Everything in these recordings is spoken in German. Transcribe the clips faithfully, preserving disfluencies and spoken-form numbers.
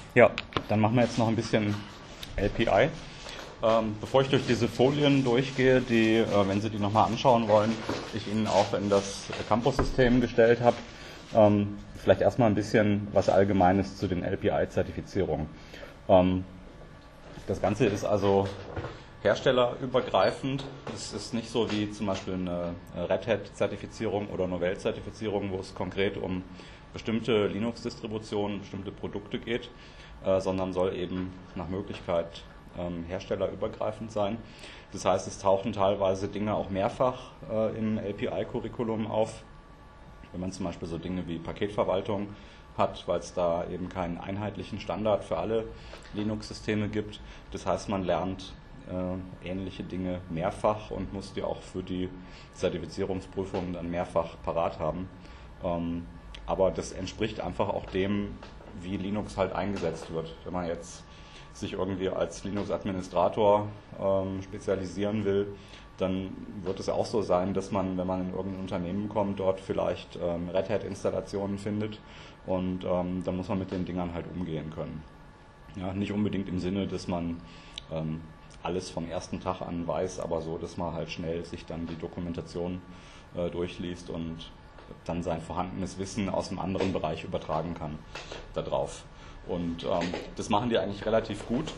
Ja, dann machen wir jetzt noch ein bisschen L P I. Ähm, bevor ich durch diese Folien durchgehe, die, äh, wenn Sie die nochmal anschauen wollen, ich Ihnen auch in das Campus-System gestellt habe, ähm, vielleicht erstmal ein bisschen was Allgemeines zu den L P I-Zertifizierungen. Ähm, das Ganze ist also herstellerübergreifend. Es ist nicht so wie zum Beispiel eine Red Hat-Zertifizierung oder Novell-Zertifizierung, wo es konkret um bestimmte Linux-Distributionen, bestimmte Produkte geht, äh, sondern soll eben nach Möglichkeit ähm, herstellerübergreifend sein. Das heißt, es tauchen teilweise Dinge auch mehrfach äh, im L P I-Curriculum auf, wenn man zum Beispiel so Dinge wie Paketverwaltung hat, weil es da eben keinen einheitlichen Standard für alle Linux-Systeme gibt. Das heißt, man lernt äh, ähnliche Dinge mehrfach und muss die auch für die Zertifizierungsprüfungen dann mehrfach parat haben. Ähm, aber das entspricht einfach auch dem, wie Linux halt eingesetzt wird. Wenn man jetzt sich irgendwie als Linux-Administrator ähm, spezialisieren will, dann wird es auch so sein, dass man, wenn man in irgendein Unternehmen kommt, dort vielleicht ähm, Red Hat-Installationen findet und ähm, dann muss man mit den Dingern halt umgehen können. Ja, nicht unbedingt im Sinne, dass man ähm, alles vom ersten Tag an weiß, aber so, dass man halt schnell sich dann die Dokumentation äh, durchliest und dann sein vorhandenes Wissen aus einem anderen Bereich übertragen kann darauf. Und ähm, das machen die eigentlich relativ gut.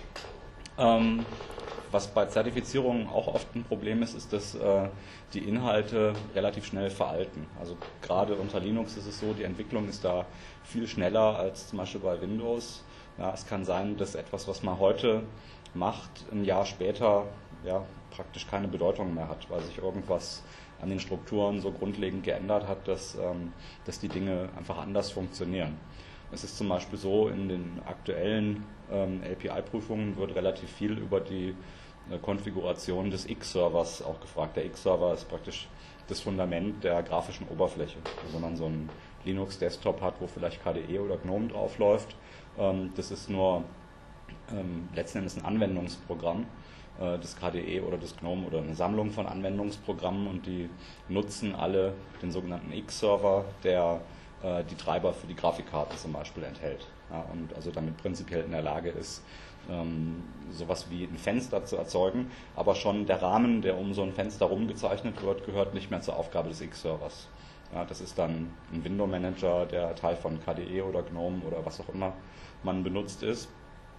Ähm, was bei Zertifizierungen auch oft ein Problem ist, ist, dass äh, die Inhalte relativ schnell veralten. Also gerade unter Linux ist es so, die Entwicklung ist da viel schneller als zum Beispiel bei Windows. Ja, es kann sein, dass etwas, was man heute macht, ein Jahr später ja, praktisch keine Bedeutung mehr hat, weil sich irgendwas an den Strukturen so grundlegend geändert hat, dass, ähm, dass die Dinge einfach anders funktionieren. Es ist zum Beispiel so, in den aktuellen ähm, L P I-Prüfungen wird relativ viel über die äh, Konfiguration des X-Servers auch gefragt. Der X-Server ist praktisch das Fundament der grafischen Oberfläche. Also wenn man so einen Linux-Desktop hat, wo vielleicht K D E oder GNOME draufläuft, ähm, das ist nur ähm, letzten Endes ein Anwendungsprogramm, äh, das K D E oder das GNOME oder eine Sammlung von Anwendungsprogrammen, und die nutzen alle den sogenannten X-Server, der die Treiber für die Grafikkarten zum Beispiel enthält. Ja, und also damit prinzipiell in der Lage ist, ähm, sowas wie ein Fenster zu erzeugen, aber schon der Rahmen, der um so ein Fenster rumgezeichnet wird, gehört nicht mehr zur Aufgabe des X-Servers. Ja, das ist dann ein Window-Manager, der Teil von K D E oder GNOME oder was auch immer man benutzt ist.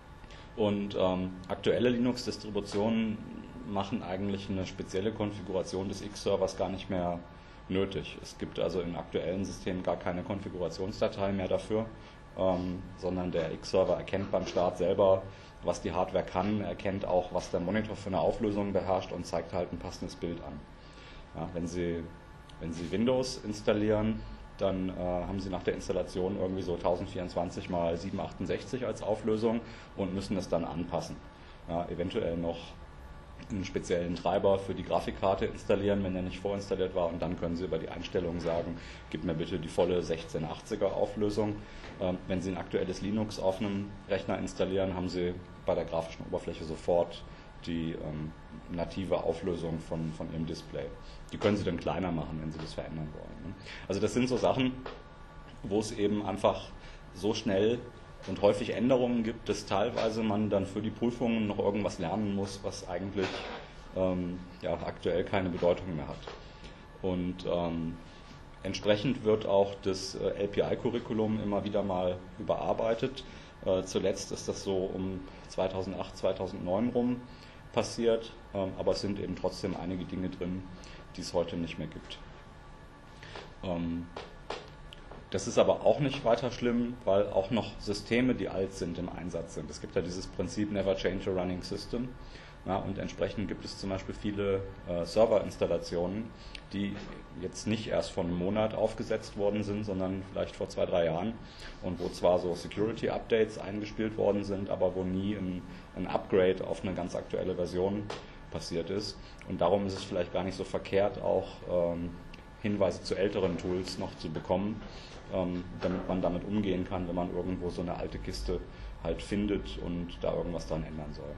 Und ähm, aktuelle Linux-Distributionen machen eigentlich eine spezielle Konfiguration des X-Servers gar nicht mehr nötig. Es gibt also im aktuellen System gar keine Konfigurationsdatei mehr dafür, ähm, sondern der X-Server erkennt beim Start selber, was die Hardware kann, erkennt auch, was der Monitor für eine Auflösung beherrscht und zeigt halt ein passendes Bild an. Ja, wenn Sie, wenn Sie Windows installieren, dann äh, haben Sie nach der Installation irgendwie so tausendvierundzwanzig mal siebenhundertachtundsechzig als Auflösung und müssen das dann anpassen. Ja, eventuell noch einen speziellen Treiber für die Grafikkarte installieren, wenn der nicht vorinstalliert war, und dann können Sie über die Einstellungen sagen, gib mir bitte die volle sechzehnhundertachtziger Auflösung. Ähm, wenn Sie ein aktuelles Linux auf einem Rechner installieren, haben Sie bei der grafischen Oberfläche sofort die ähm, native Auflösung von, von Ihrem Display. Die können Sie dann kleiner machen, wenn Sie das verändern wollen. Ne? Also das sind so Sachen, wo es eben einfach so schnell und häufig Änderungen gibt, dass teilweise man dann für die Prüfungen noch irgendwas lernen muss, was eigentlich ähm, ja, aktuell keine Bedeutung mehr hat. Und ähm, entsprechend wird auch das äh, L P I-Curriculum immer wieder mal überarbeitet. Äh, zuletzt ist das so um zweitausendacht, zweitausendneun rum passiert, ähm, aber es sind eben trotzdem einige Dinge drin, die es heute nicht mehr gibt. Ähm, Das ist aber auch nicht weiter schlimm, weil auch noch Systeme, die alt sind, im Einsatz sind. Es gibt ja dieses Prinzip Never Change a Running System. Ja, und entsprechend gibt es zum Beispiel viele äh, Serverinstallationen, die jetzt nicht erst vor einem Monat aufgesetzt worden sind, sondern vielleicht vor zwei, drei Jahren, und wo zwar so Security-Updates eingespielt worden sind, aber wo nie ein, ein Upgrade auf eine ganz aktuelle Version passiert ist. Und darum ist es vielleicht gar nicht so verkehrt, auch ähm, Hinweise zu älteren Tools noch zu bekommen, ähm, damit man damit umgehen kann, wenn man irgendwo so eine alte Kiste halt findet und da irgendwas dran ändern soll.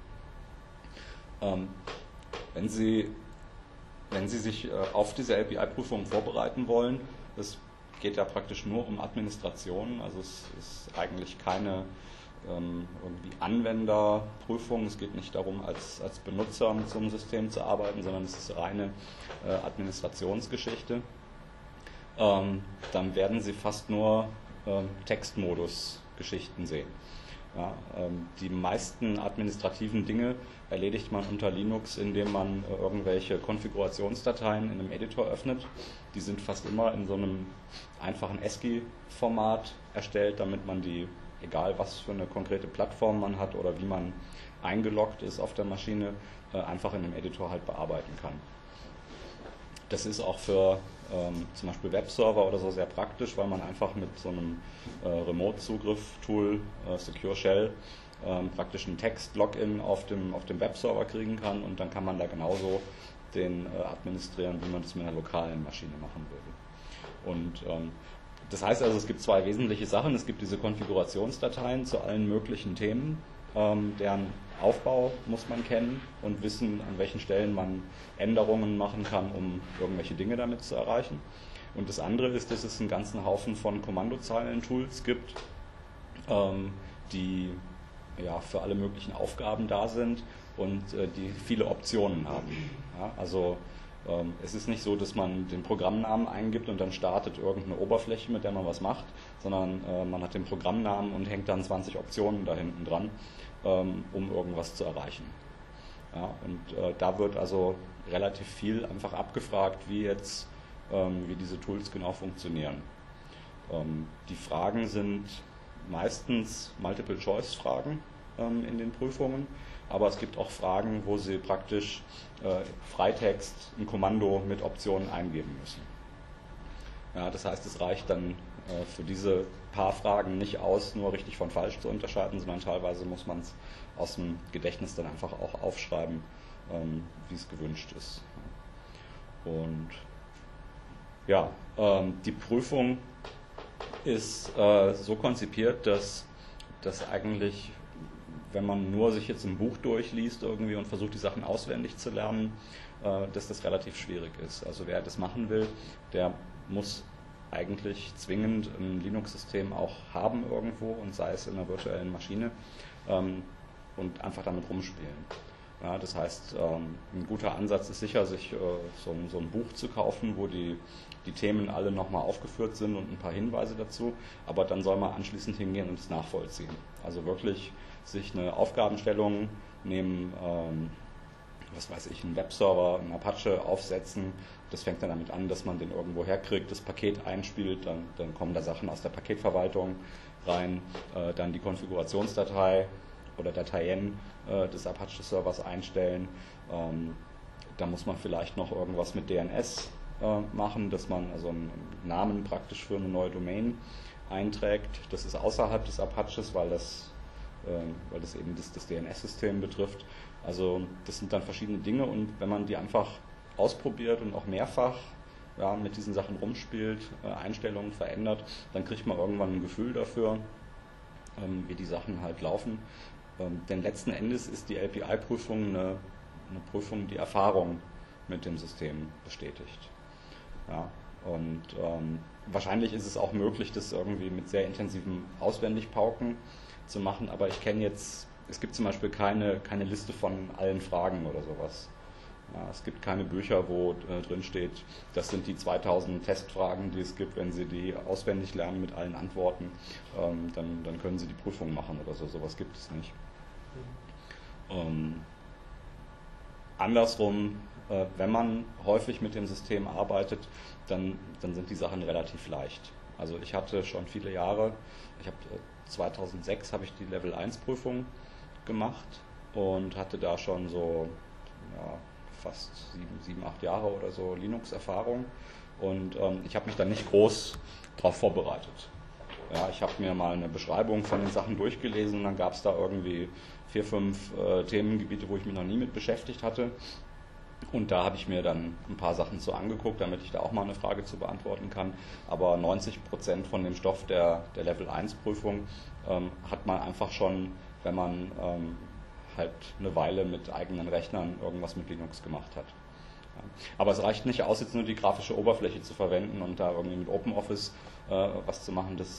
Ähm, wenn Sie, wenn Sie sich äh, auf diese L P I-Prüfung vorbereiten wollen, es geht ja praktisch nur um Administration, also es ist eigentlich keine ähm, irgendwie Anwenderprüfung. Es geht nicht darum, als, als Benutzer mit so einem System zu arbeiten, sondern es ist reine äh, Administrationsgeschichte. Ähm, dann werden Sie fast nur ähm, Textmodus-Geschichten sehen. Ja, ähm, die meisten administrativen Dinge erledigt man unter Linux, indem man äh, irgendwelche Konfigurationsdateien in einem Editor öffnet. Die sind fast immer in so einem einfachen ASCII-Format erstellt, damit man die, egal was für eine konkrete Plattform man hat oder wie man eingeloggt ist auf der Maschine, äh, einfach in einem Editor halt bearbeiten kann. Das ist auch für ähm, zum Beispiel Webserver oder so sehr praktisch, weil man einfach mit so einem äh, Remote-Zugriff-Tool, äh, Secure Shell, ähm, praktisch einen Text-Login auf dem, auf dem Webserver kriegen kann und dann kann man da genauso den äh, administrieren, wie man das mit einer lokalen Maschine machen würde. Und ähm, das heißt also, es gibt zwei wesentliche Sachen. Es gibt diese Konfigurationsdateien zu allen möglichen Themen, ähm, deren Aufbau muss man kennen und wissen, an welchen Stellen man Änderungen machen kann, um irgendwelche Dinge damit zu erreichen. Und das andere ist, dass es einen ganzen Haufen von Kommandozeilen-Tools gibt, ähm, die ja, für alle möglichen Aufgaben da sind und äh, die viele Optionen haben. Ja, also ähm, es ist nicht so, dass man den Programmnamen eingibt und dann startet irgendeine Oberfläche, mit der man was macht, sondern äh, man hat den Programmnamen und hängt dann zwanzig Optionen da hinten dran, ähm, um irgendwas zu erreichen. Ja, und äh, da wird also relativ viel einfach abgefragt, wie jetzt ähm, wie diese Tools genau funktionieren. Ähm, die Fragen sind meistens Multiple-Choice-Fragen ähm, in den Prüfungen, aber es gibt auch Fragen, wo Sie praktisch äh, Freitext ein Kommando mit Optionen eingeben müssen. Ja, das heißt, es reicht dann äh, für diese paar Fragen nicht aus, nur richtig von falsch zu unterscheiden, sondern teilweise muss man es aus dem Gedächtnis dann einfach auch aufschreiben, ähm, wie es gewünscht ist. Und ja, ähm, die Prüfung ist äh, so konzipiert, dass, dass eigentlich, wenn man nur sich jetzt ein Buch durchliest irgendwie und versucht, die Sachen auswendig zu lernen, äh, dass das relativ schwierig ist. Also wer das machen will, der muss eigentlich zwingend ein Linux-System auch haben irgendwo und sei es in einer virtuellen Maschine ähm, und einfach damit rumspielen. Ja, das heißt, ähm, ein guter Ansatz ist sicher, sich äh, so, so ein Buch zu kaufen, wo die, die Themen alle nochmal aufgeführt sind und ein paar Hinweise dazu, aber dann soll man anschließend hingehen und es nachvollziehen. Also wirklich sich eine Aufgabenstellung nehmen, ähm, was weiß ich, einen Webserver, einen Apache aufsetzen. Das fängt dann damit an, dass man den irgendwo herkriegt, das Paket einspielt, dann, dann kommen da Sachen aus der Paketverwaltung rein, äh, dann die Konfigurationsdatei oder Dateien äh, des Apache-Servers einstellen. Ähm, da muss man vielleicht noch irgendwas mit D N S äh, machen, dass man also einen Namen praktisch für eine neue Domain einträgt. Das ist außerhalb des Apaches, weil das, äh, weil das eben das, das D N S-System betrifft. Also das sind dann verschiedene Dinge und wenn man die einfach ausprobiert und auch mehrfach ja, mit diesen Sachen rumspielt, äh, Einstellungen verändert, dann kriegt man irgendwann ein Gefühl dafür, ähm, wie die Sachen halt laufen. Ähm, denn letzten Endes ist die L P I-Prüfung eine, eine Prüfung, die Erfahrung mit dem System bestätigt. Ja, und ähm, wahrscheinlich ist es auch möglich, das irgendwie mit sehr intensivem Auswendigpauken zu machen, aber ich kenne jetzt, es gibt zum Beispiel keine, keine Liste von allen Fragen oder sowas. Ja, es gibt keine Bücher, wo äh, drin steht, das sind die zweitausend Testfragen, die es gibt. Wenn Sie die auswendig lernen mit allen Antworten, ähm, dann, dann können Sie die Prüfung machen oder so. Sowas gibt es nicht. Mhm. Ähm, andersrum, äh, wenn man häufig mit dem System arbeitet, dann, dann sind die Sachen relativ leicht. Also ich hatte schon viele Jahre, ich habe äh, zweitausendsechs habe ich die Level eins Prüfung gemacht und hatte da schon so ja, fast sieben, sieben, acht Jahre oder so Linux-Erfahrung und ähm, ich habe mich dann nicht groß darauf vorbereitet. Ja, ich habe mir mal eine Beschreibung von den Sachen durchgelesen und dann gab es da irgendwie vier, fünf äh, Themengebiete, wo ich mich noch nie mit beschäftigt hatte und da habe ich mir dann ein paar Sachen so angeguckt, damit ich da auch mal eine Frage zu beantworten kann, aber neunzig Prozent von dem Stoff der, der Level eins Prüfung ähm, hat man einfach schon, wenn man ähm, halt eine Weile mit eigenen Rechnern irgendwas mit Linux gemacht hat. Ja. Aber es reicht nicht aus, jetzt nur die grafische Oberfläche zu verwenden und da irgendwie mit OpenOffice äh, was zu machen. Das,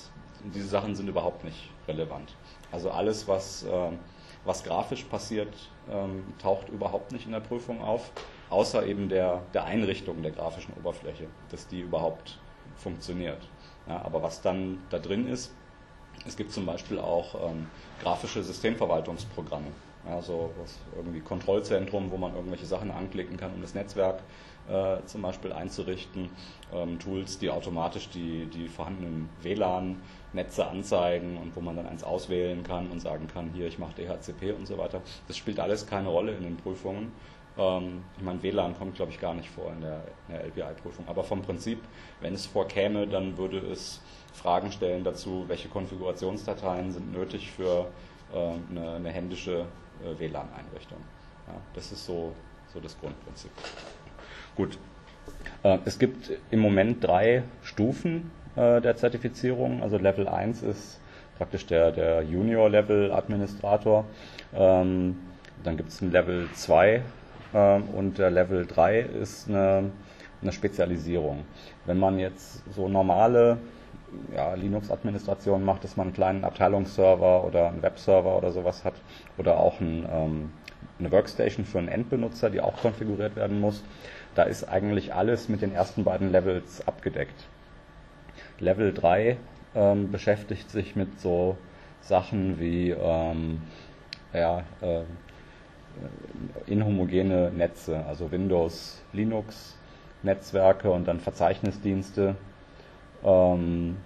diese Sachen sind überhaupt nicht relevant. Also alles, was, äh, was grafisch passiert, ähm, taucht überhaupt nicht in der Prüfung auf, außer eben der, der Einrichtung der grafischen Oberfläche, dass die überhaupt funktioniert. Ja, aber was dann da drin ist, es gibt zum Beispiel auch ähm, grafische Systemverwaltungsprogramme, also was irgendwie Kontrollzentrum, wo man irgendwelche Sachen anklicken kann, um das Netzwerk äh, zum Beispiel einzurichten, ähm, Tools, die automatisch die, die vorhandenen W L A N-Netze anzeigen und wo man dann eins auswählen kann und sagen kann, hier, ich mache D H C P und so weiter. Das spielt alles keine Rolle in den Prüfungen. Ähm, ich meine, W L A N kommt, glaube ich, gar nicht vor in der, in der L P I-Prüfung, aber vom Prinzip, wenn es vorkäme, dann würde es Fragen stellen dazu, welche Konfigurationsdateien sind nötig für äh, eine, eine händische äh, W L A N-Einrichtung. Ja, das ist so, so das Grundprinzip. Gut, äh, es gibt im Moment drei Stufen äh, der Zertifizierung. Also Level eins ist praktisch der, der Junior-Level-Administrator. Ähm, dann gibt es ein Level zwei äh, und der Level drei ist eine, eine Spezialisierung. Wenn man jetzt so normale ja, Linux-Administration macht, dass man einen kleinen Abteilungsserver oder einen Webserver oder sowas hat oder auch ein, ähm, eine Workstation für einen Endbenutzer, die auch konfiguriert werden muss, da ist eigentlich alles mit den ersten beiden Levels abgedeckt. Level drei ähm, beschäftigt sich mit so Sachen wie ähm, ja, äh, inhomogene Netze, also Windows, Linux, Netzwerke und dann Verzeichnisdienste. Und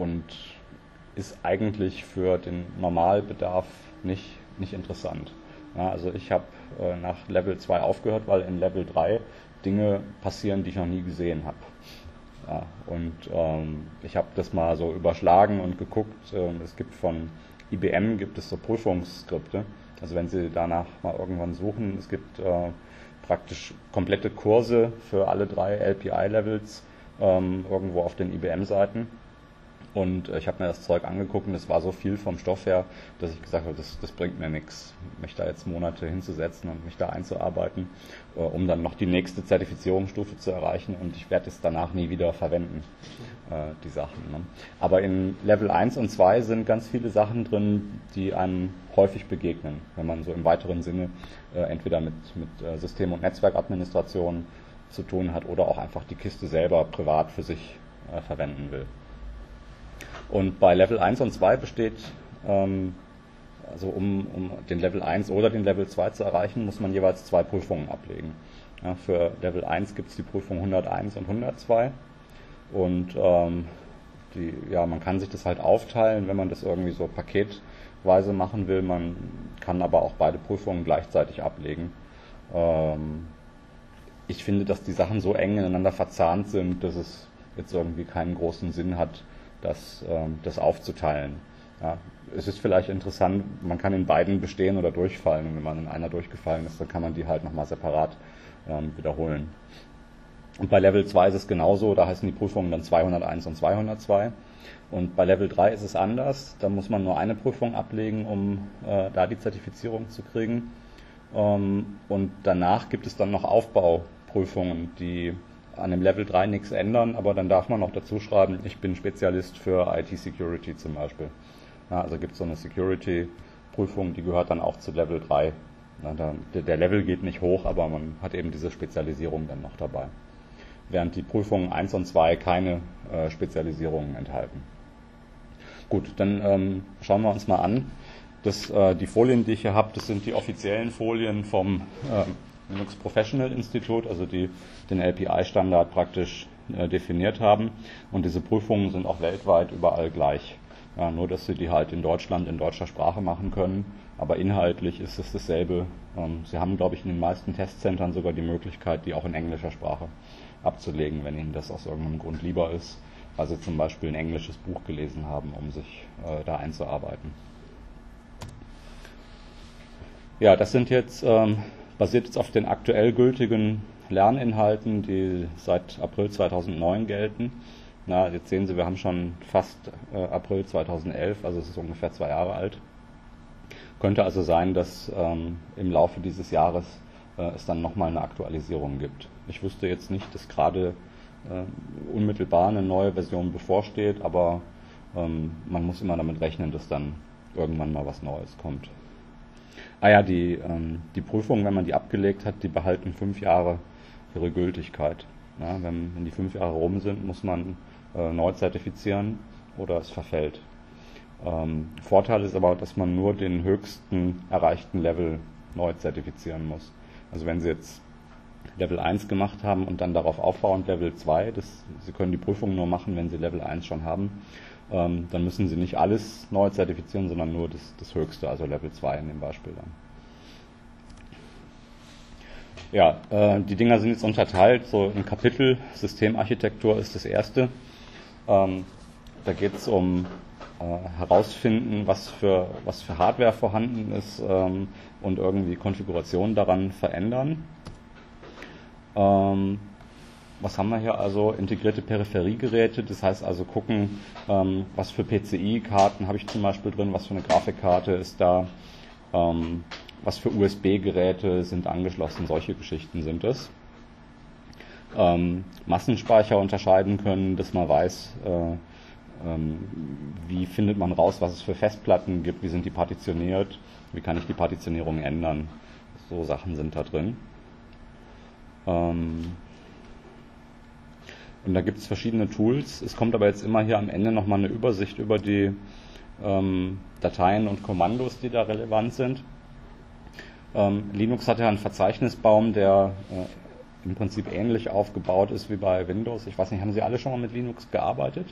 ist eigentlich für den Normalbedarf nicht, nicht interessant. Ja, also ich habe äh, nach Level zwei aufgehört, weil in Level drei Dinge passieren, die ich noch nie gesehen habe. Ja, und ähm, ich habe das mal so überschlagen und geguckt. Äh, es gibt von I B M gibt es so Prüfungsskripte. Also wenn Sie danach mal irgendwann suchen, es gibt äh, praktisch komplette Kurse für alle drei L P I-Levels ähm, irgendwo auf den I B M-Seiten. Und äh, ich habe mir das Zeug angeguckt und es war so viel vom Stoff her, dass ich gesagt habe, das, das bringt mir nichts, mich da jetzt Monate hinzusetzen und mich da einzuarbeiten, äh, um dann noch die nächste Zertifizierungsstufe zu erreichen, und ich werde es danach nie wieder verwenden, äh, die Sachen. Ne? Aber in Level eins und zwei sind ganz viele Sachen drin, die einem häufig begegnen, wenn man so im weiteren Sinne äh, entweder mit, mit äh, System- und Netzwerkadministration zu tun hat oder auch einfach die Kiste selber privat für sich äh, verwenden will. Und bei Level eins und zwei besteht, ähm, also um, um den Level eins oder den Level zwei zu erreichen, muss man jeweils zwei Prüfungen ablegen. Ja, für Level eins gibt es die Prüfung hunderteins und hundertzwei. Und ähm, die, ja, man kann sich das halt aufteilen, wenn man das irgendwie so paketweise machen will. Man kann aber auch beide Prüfungen gleichzeitig ablegen. Ähm, ich finde, dass die Sachen so eng ineinander verzahnt sind, dass es jetzt irgendwie keinen großen Sinn hat, das, ähm, das aufzuteilen. Ja, es ist vielleicht interessant, man kann in beiden bestehen oder durchfallen, und wenn man in einer durchgefallen ist, dann kann man die halt nochmal separat ähm, wiederholen. Und bei Level zwei ist es genauso, da heißen die Prüfungen dann zweihunderteins und zweihundertzwei. Und bei Level drei ist es anders, da muss man nur eine Prüfung ablegen, um äh, da die Zertifizierung zu kriegen. Ähm, und danach gibt es dann noch Aufbauprüfungen, die an dem Level drei nichts ändern, aber dann darf man noch dazu schreiben, ich bin Spezialist für I T-Security zum Beispiel. Ja, also gibt es so eine Security-Prüfung, die gehört dann auch zu Level drei. Ja, da, der Level geht nicht hoch, aber man hat eben diese Spezialisierung dann noch dabei. Während die Prüfungen eins und zwei keine äh, Spezialisierungen enthalten. Gut, dann ähm, schauen wir uns mal an. Das, äh, die Folien, die ich hier habe, das sind die offiziellen Folien vom äh, Linux Professional Institute, also die den L P I-Standard praktisch äh, definiert haben. Und diese Prüfungen sind auch weltweit überall gleich. Ja, nur, dass Sie die halt in Deutschland in deutscher Sprache machen können. Aber inhaltlich ist es dasselbe. Ähm, Sie haben, glaube ich, in den meisten Testzentren sogar die Möglichkeit, die auch in englischer Sprache abzulegen, wenn Ihnen das aus irgendeinem Grund lieber ist, weil Sie zum Beispiel ein englisches Buch gelesen haben, um sich äh, da einzuarbeiten. Ja, das sind jetzt... Ähm, basiert jetzt auf den aktuell gültigen Lerninhalten, die seit April zweitausendneun gelten. Na, jetzt sehen Sie, wir haben schon fast äh, April zweitausendelf, also es ist ungefähr zwei Jahre alt. Könnte also sein, dass ähm, im Laufe dieses Jahres äh, es dann nochmal eine Aktualisierung gibt. Ich wüsste jetzt nicht, dass gerade äh, unmittelbar eine neue Version bevorsteht, aber ähm, man muss immer damit rechnen, dass dann irgendwann mal was Neues kommt. Ah ja, die, ähm, die Prüfungen, wenn man die abgelegt hat, die behalten fünf Jahre ihre Gültigkeit. Ja, wenn, wenn die fünf Jahre rum sind, muss man äh, neu zertifizieren oder es verfällt. Ähm, Vorteil ist aber, dass man nur den höchsten erreichten Level neu zertifizieren muss. Also wenn Sie jetzt Level eins gemacht haben und dann darauf aufbauend Level zwei, das, Sie können die Prüfung nur machen, wenn Sie Level eins schon haben, ähm, dann müssen Sie nicht alles neu zertifizieren, sondern nur das, das höchste, also Level zwei in dem Beispiel dann. Ja, äh, die Dinger sind jetzt unterteilt, so in Kapitel. Systemarchitektur ist das erste. Ähm, da geht es um äh, herausfinden, was für, was für Hardware vorhanden ist ähm, und irgendwie Konfigurationen daran verändern. Ähm, was haben wir hier also? Integrierte Peripheriegeräte, das heißt also gucken, ähm, was für P C I-Karten habe ich zum Beispiel drin, was für eine Grafikkarte ist da, ähm, was für U S B-Geräte sind angeschlossen, solche Geschichten sind es. Ähm, Massenspeicher unterscheiden können, dass man weiß, äh, ähm, wie findet man raus, was es für Festplatten gibt, wie sind die partitioniert, wie kann ich die Partitionierung ändern. So Sachen sind da drin. Ähm, und da gibt es verschiedene Tools. Es kommt aber jetzt immer hier am Ende nochmal eine Übersicht über die ähm, Dateien und Kommandos, die da relevant sind. Ähm, Linux hat ja einen Verzeichnisbaum, der äh, im Prinzip ähnlich aufgebaut ist wie bei Windows. Ich weiß nicht, haben Sie alle schon mal mit Linux gearbeitet?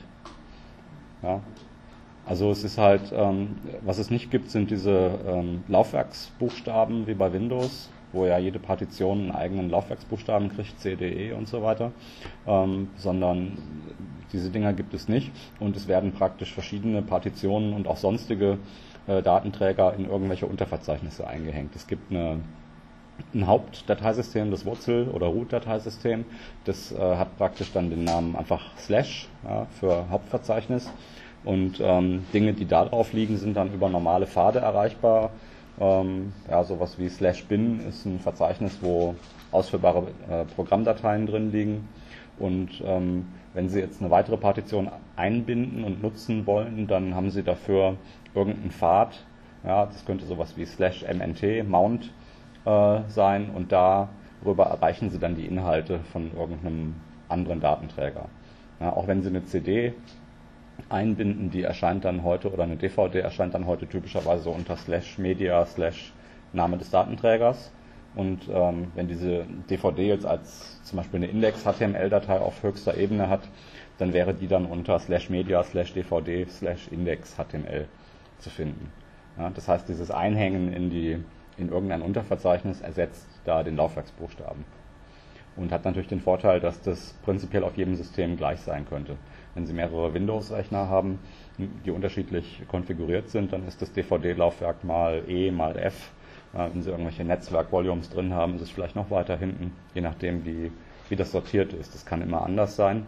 Ja. Also es ist halt, ähm, was es nicht gibt, sind diese ähm, Laufwerksbuchstaben wie bei Windows, wo ja jede Partition einen eigenen Laufwerksbuchstaben kriegt, C, D, E und so weiter, ähm, sondern diese Dinger gibt es nicht und es werden praktisch verschiedene Partitionen und auch sonstige äh, Datenträger in irgendwelche Unterverzeichnisse eingehängt. Es gibt eine, ein Hauptdateisystem, das Wurzel- oder Root-Dateisystem, das äh, hat praktisch dann den Namen einfach Slash, ja, für Hauptverzeichnis und ähm, Dinge, die da drauf liegen, sind dann über normale Pfade erreichbar. Ähm, ja, sowas wie slash bin ist ein Verzeichnis, wo ausführbare äh, Programmdateien drin liegen. Und ähm, wenn Sie jetzt eine weitere Partition einbinden und nutzen wollen, dann haben Sie dafür irgendeinen Pfad. Ja, das könnte sowas wie slash mnt, Mount äh, sein. Und darüber erreichen Sie dann die Inhalte von irgendeinem anderen Datenträger. Ja, auch wenn Sie eine C D einbinden, die erscheint dann heute, oder eine D V D erscheint dann heute typischerweise so unter slash media slash Name des Datenträgers. Und ähm, wenn diese D V D jetzt als zum Beispiel eine Index-H T M L-Datei auf höchster Ebene hat, dann wäre die dann unter slash media slash D V D slash Index H T M L zu finden. Ja, das heißt, dieses Einhängen in, die, in irgendein Unterverzeichnis ersetzt da den Laufwerksbuchstaben. Und hat natürlich den Vorteil, dass das prinzipiell auf jedem System gleich sein könnte. Wenn Sie mehrere Windows-Rechner haben, die unterschiedlich konfiguriert sind, dann ist das D V D-Laufwerk mal E, mal F. Wenn Sie irgendwelche Netzwerk-Volumes drin haben, ist es vielleicht noch weiter hinten, je nachdem, wie, wie das sortiert ist. Das kann immer anders sein.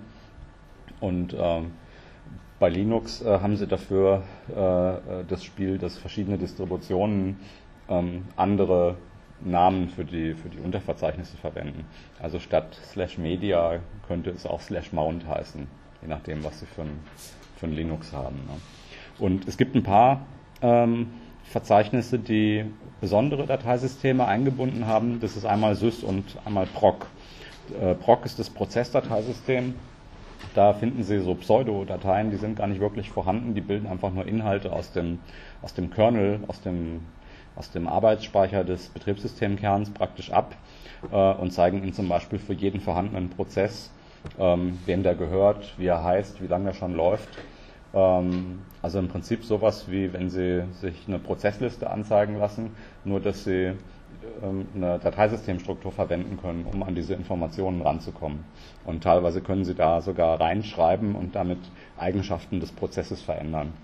Und ähm, bei Linux äh, haben Sie dafür äh, das Spiel, dass verschiedene Distributionen ähm, andere Namen für die, für die Unterverzeichnisse verwenden. Also statt slash media könnte es auch slash mount heißen, je nachdem, was Sie für ein, für ein Linux haben. Ne? Und es gibt ein paar ähm, Verzeichnisse, die besondere Dateisysteme eingebunden haben. Das ist einmal sys und einmal proc. Äh, proc ist das Prozessdateisystem. Da finden Sie so Pseudo-Dateien, die sind gar nicht wirklich vorhanden, die bilden einfach nur Inhalte aus dem, aus dem Kernel, aus dem, aus dem Arbeitsspeicher des Betriebssystemkerns praktisch ab äh, und zeigen Ihnen zum Beispiel für jeden vorhandenen Prozess, ähm, wem der gehört, wie er heißt, wie lange er schon läuft. Ähm, also im Prinzip sowas wie, wenn Sie sich eine Prozessliste anzeigen lassen, nur dass Sie ähm, eine Dateisystemstruktur verwenden können, um an diese Informationen ranzukommen. Und teilweise können Sie da sogar reinschreiben und damit Eigenschaften des Prozesses verändern.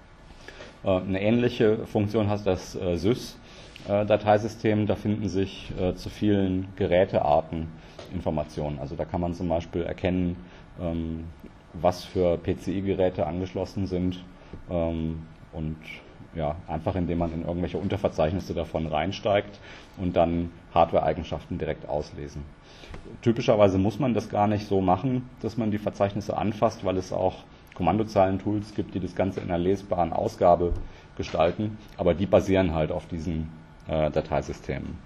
Äh, eine ähnliche Funktion hat das äh, sys-Dateisystem, da finden sich äh, zu vielen Gerätearten Informationen. Also da kann man zum Beispiel erkennen, ähm, was für P C I-Geräte angeschlossen sind ähm, und ja, einfach indem man in irgendwelche Unterverzeichnisse davon reinsteigt und dann Hardware-Eigenschaften direkt auslesen. Typischerweise muss man das gar nicht so machen, dass man die Verzeichnisse anfasst, weil es auch Kommandozeilen-Tools gibt, die das Ganze in einer lesbaren Ausgabe gestalten, aber die basieren halt auf diesen äh, Dateisystemen.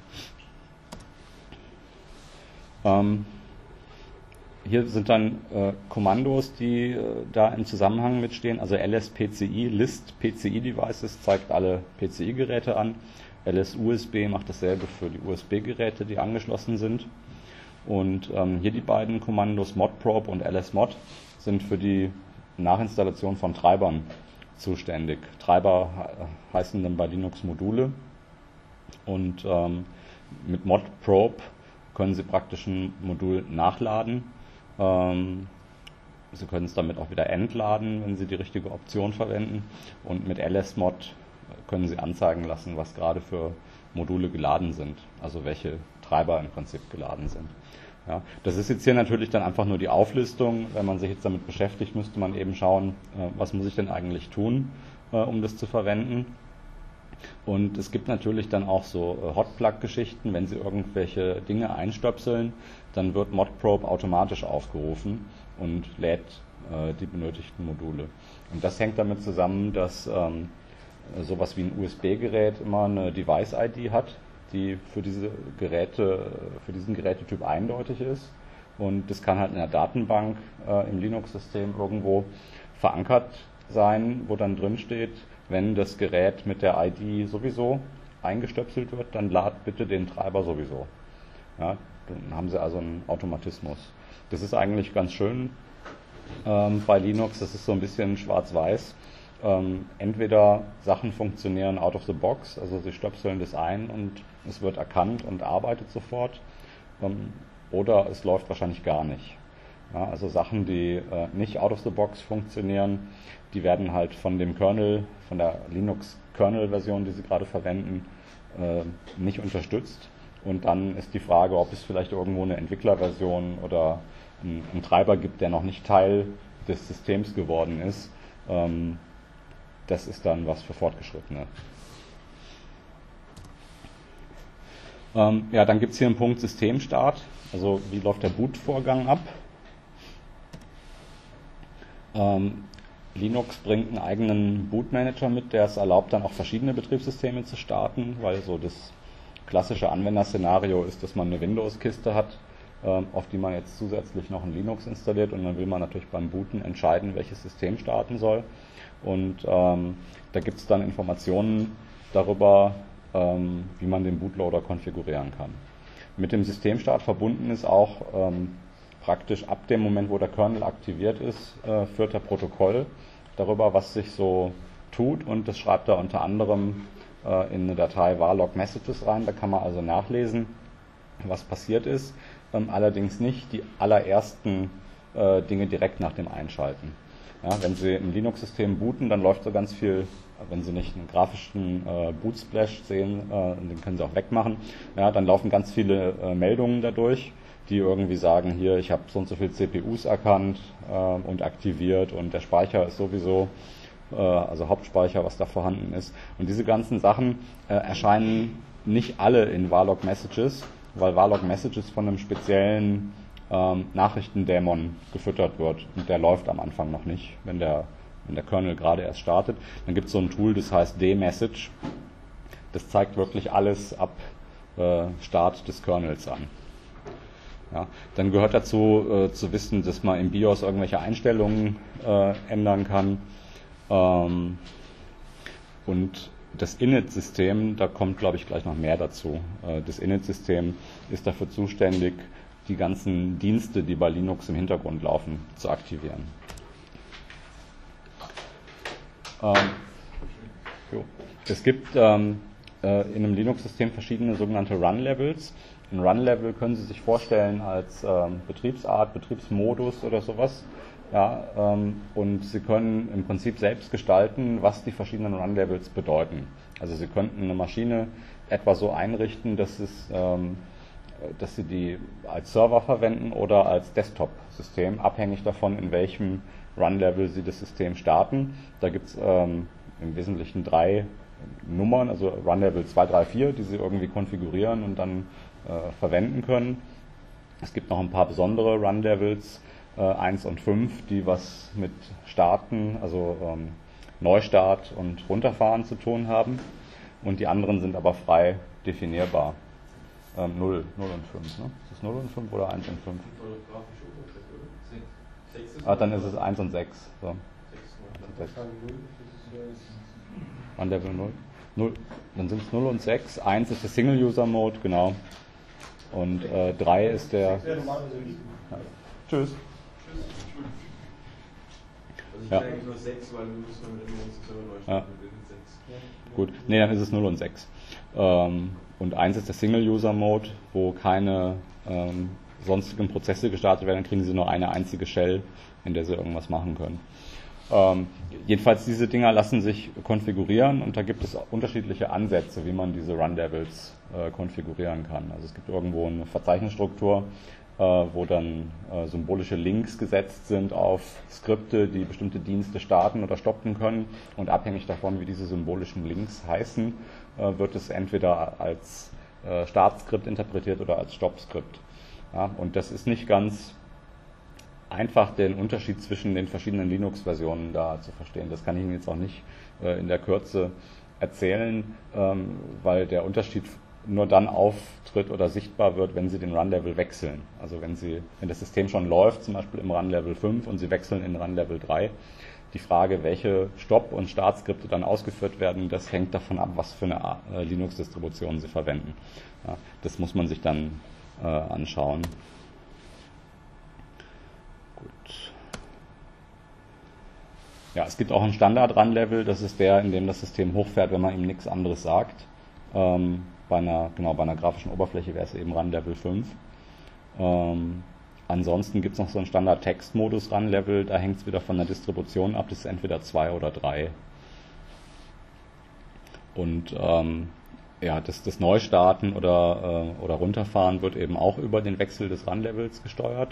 Ähm, hier sind dann äh, Kommandos, die äh, da im Zusammenhang mitstehen, also L S P C I, List P C I-Devices zeigt alle P C I-Geräte an, L S U S B macht dasselbe für die U S B-Geräte, die angeschlossen sind. Und ähm, hier die beiden Kommandos modprobe und lsmod sind für die Nachinstallation von Treibern zuständig. Treiber heißen dann bei Linux Module und ähm, mit modprobe können Sie praktisch ein Modul nachladen. Ähm, Sie können es damit auch wieder entladen, wenn Sie die richtige Option verwenden, und mit lsmod können Sie anzeigen lassen, was gerade für Module geladen sind, also welche Treiber im Prinzip geladen sind. Ja, das ist jetzt hier natürlich dann einfach nur die Auflistung. Wenn man sich jetzt damit beschäftigt, müsste man eben schauen, äh, was muss ich denn eigentlich tun, äh, um das zu verwenden. Und es gibt natürlich dann auch so äh, Hotplug-Geschichten. Wenn Sie irgendwelche Dinge einstöpseln, dann wird modprobe automatisch aufgerufen und lädt äh, die benötigten Module. Und das hängt damit zusammen, dass ähm, sowas wie ein U S B-Gerät immer eine Device-I D hat, die für diese Geräte, für diesen Gerätetyp eindeutig ist. Und das kann halt in der Datenbank äh, im Linux-System irgendwo verankert sein, wo dann drin steht, wenn das Gerät mit der I D sowieso eingestöpselt wird, dann lad bitte den Treiber sowieso. Ja, dann haben Sie also einen Automatismus. Das ist eigentlich ganz schön ähm, bei Linux, das ist so ein bisschen schwarz-weiß. Ähm, entweder Sachen funktionieren out of the box, also Sie stöpseln das ein und es wird erkannt und arbeitet sofort, ähm, oder es läuft wahrscheinlich gar nicht. Ja, also Sachen, die äh, nicht out of the box funktionieren, die werden halt von dem Kernel, von der Linux-Kernel-Version, die Sie gerade verwenden, äh, nicht unterstützt. Und dann ist die Frage, ob es vielleicht irgendwo eine Entwicklerversion oder einen, einen Treiber gibt, der noch nicht Teil des Systems geworden ist. Ähm, Das ist dann was für Fortgeschrittene. Ähm, ja, dann gibt es hier einen Punkt Systemstart. Also wie läuft der Bootvorgang ab? Ähm, Linux bringt einen eigenen Bootmanager mit, der es erlaubt, dann auch verschiedene Betriebssysteme zu starten, weil so das klassische Anwenderszenario ist, dass man eine Windows-Kiste hat, ähm, auf die man jetzt zusätzlich noch ein Linux installiert, und dann will man natürlich beim Booten entscheiden, welches System starten soll. Und ähm, da gibt es dann Informationen darüber, ähm, wie man den Bootloader konfigurieren kann. Mit dem Systemstart verbunden ist auch ähm, praktisch ab dem Moment, wo der Kernel aktiviert ist, äh, führt er Protokoll darüber, was sich so tut, und das schreibt er unter anderem äh, in eine Datei var log messages rein. Da kann man also nachlesen, was passiert ist, ähm, allerdings nicht die allerersten äh, Dinge direkt nach dem Einschalten. Ja, wenn Sie ein Linux-System booten, dann läuft so ganz viel, wenn Sie nicht einen grafischen äh, Boot-Splash sehen, äh, den können Sie auch wegmachen, ja, dann laufen ganz viele äh, Meldungen dadurch, die irgendwie sagen, hier, ich habe so und so viel C P Us erkannt äh, und aktiviert, und der Speicher ist sowieso, äh, also Hauptspeicher, was da vorhanden ist. Und diese ganzen Sachen äh, erscheinen nicht alle in var log messages, weil var log messages von einem speziellen Ähm, Nachrichtendämon gefüttert wird, und der läuft am Anfang noch nicht, wenn der, wenn der Kernel gerade erst startet. Dann gibt es so ein Tool, das heißt dmessage. Das zeigt wirklich alles ab äh, Start des Kernels an. Ja, dann gehört dazu äh, zu wissen, dass man im BIOS irgendwelche Einstellungen äh, ändern kann. Ähm, und das Init-System, da kommt, glaube ich, gleich noch mehr dazu. Äh, das Init-System ist dafür zuständig, die ganzen Dienste, die bei Linux im Hintergrund laufen, zu aktivieren. Ähm, jo. Es gibt ähm, äh, in einem Linux-System verschiedene sogenannte Run-Levels. Ein Run-Level können Sie sich vorstellen als ähm, Betriebsart, Betriebsmodus oder sowas. Ja, ähm, und Sie können im Prinzip selbst gestalten, was die verschiedenen Run-Levels bedeuten. Also Sie könnten eine Maschine etwa so einrichten, dass es ähm, dass Sie die als Server verwenden oder als Desktop-System, abhängig davon, in welchem Run-Level Sie das System starten. Da gibt es ähm, im Wesentlichen drei Nummern, also Run-Level zwei, drei, vier, die Sie irgendwie konfigurieren und dann äh, verwenden können. Es gibt noch ein paar besondere Run-Levels, äh, eins und fünf, die was mit Starten, also ähm, Neustart und Runterfahren zu tun haben. Und die anderen sind aber frei definierbar. Ähm, null, null und fünf. Ne? Ist es null und fünf oder eins und fünf? Ah, dann ist es eins und sechs. So. An Level null. null. Dann sind es null und sechs. eins ist der Single-User-Mode, genau. Und äh, drei ist der. Ja. Tschüss. Also ich eigentlich nur sechs, weil wir müssen mit dem Server neu starten. Gut, nee, dann ist es null und sechs. Ähm, und eins ist der Single-User-Mode, wo keine ähm, sonstigen Prozesse gestartet werden, dann kriegen sie nur eine einzige Shell, in der sie irgendwas machen können. Ähm, jedenfalls diese Dinger lassen sich konfigurieren und da gibt es unterschiedliche Ansätze, wie man diese Run-Levels äh, konfigurieren kann. Also es gibt irgendwo eine Verzeichnisstruktur, äh, wo dann äh, symbolische Links gesetzt sind auf Skripte, die bestimmte Dienste starten oder stoppen können und abhängig davon, wie diese symbolischen Links heißen, äh, wird es entweder als äh, Startskript interpretiert oder als Stoppskript. Ja, und das ist nicht ganz einfach, den Unterschied zwischen den verschiedenen Linux-Versionen da zu verstehen. Das kann ich Ihnen jetzt auch nicht äh, in der Kürze erzählen, ähm, weil der Unterschied nur dann auftritt oder sichtbar wird, wenn Sie den Run-Level wechseln. Also wenn Sie, wenn das System schon läuft, zum Beispiel im Run-Level fünf und Sie wechseln in Run-Level drei, die Frage, welche Stopp- und Startskripte dann ausgeführt werden, das hängt davon ab, was für eine äh, Linux-Distribution Sie verwenden. Ja, das muss man sich dann äh, anschauen. Gut. Ja, es gibt auch ein Standard-Run-Level, das ist der, in dem das System hochfährt, wenn man ihm nichts anderes sagt. Ähm, bei einer, genau, bei einer grafischen Oberfläche wäre es eben Run-Level fünf. Ähm, ansonsten gibt es noch so einen Standard-Text-Modus-Run-Level, da hängt es wieder von der Distribution ab, das ist entweder zwei oder drei. Und ähm, ja, das, das Neustarten oder, äh, oder Runterfahren wird eben auch über den Wechsel des Run-Levels gesteuert.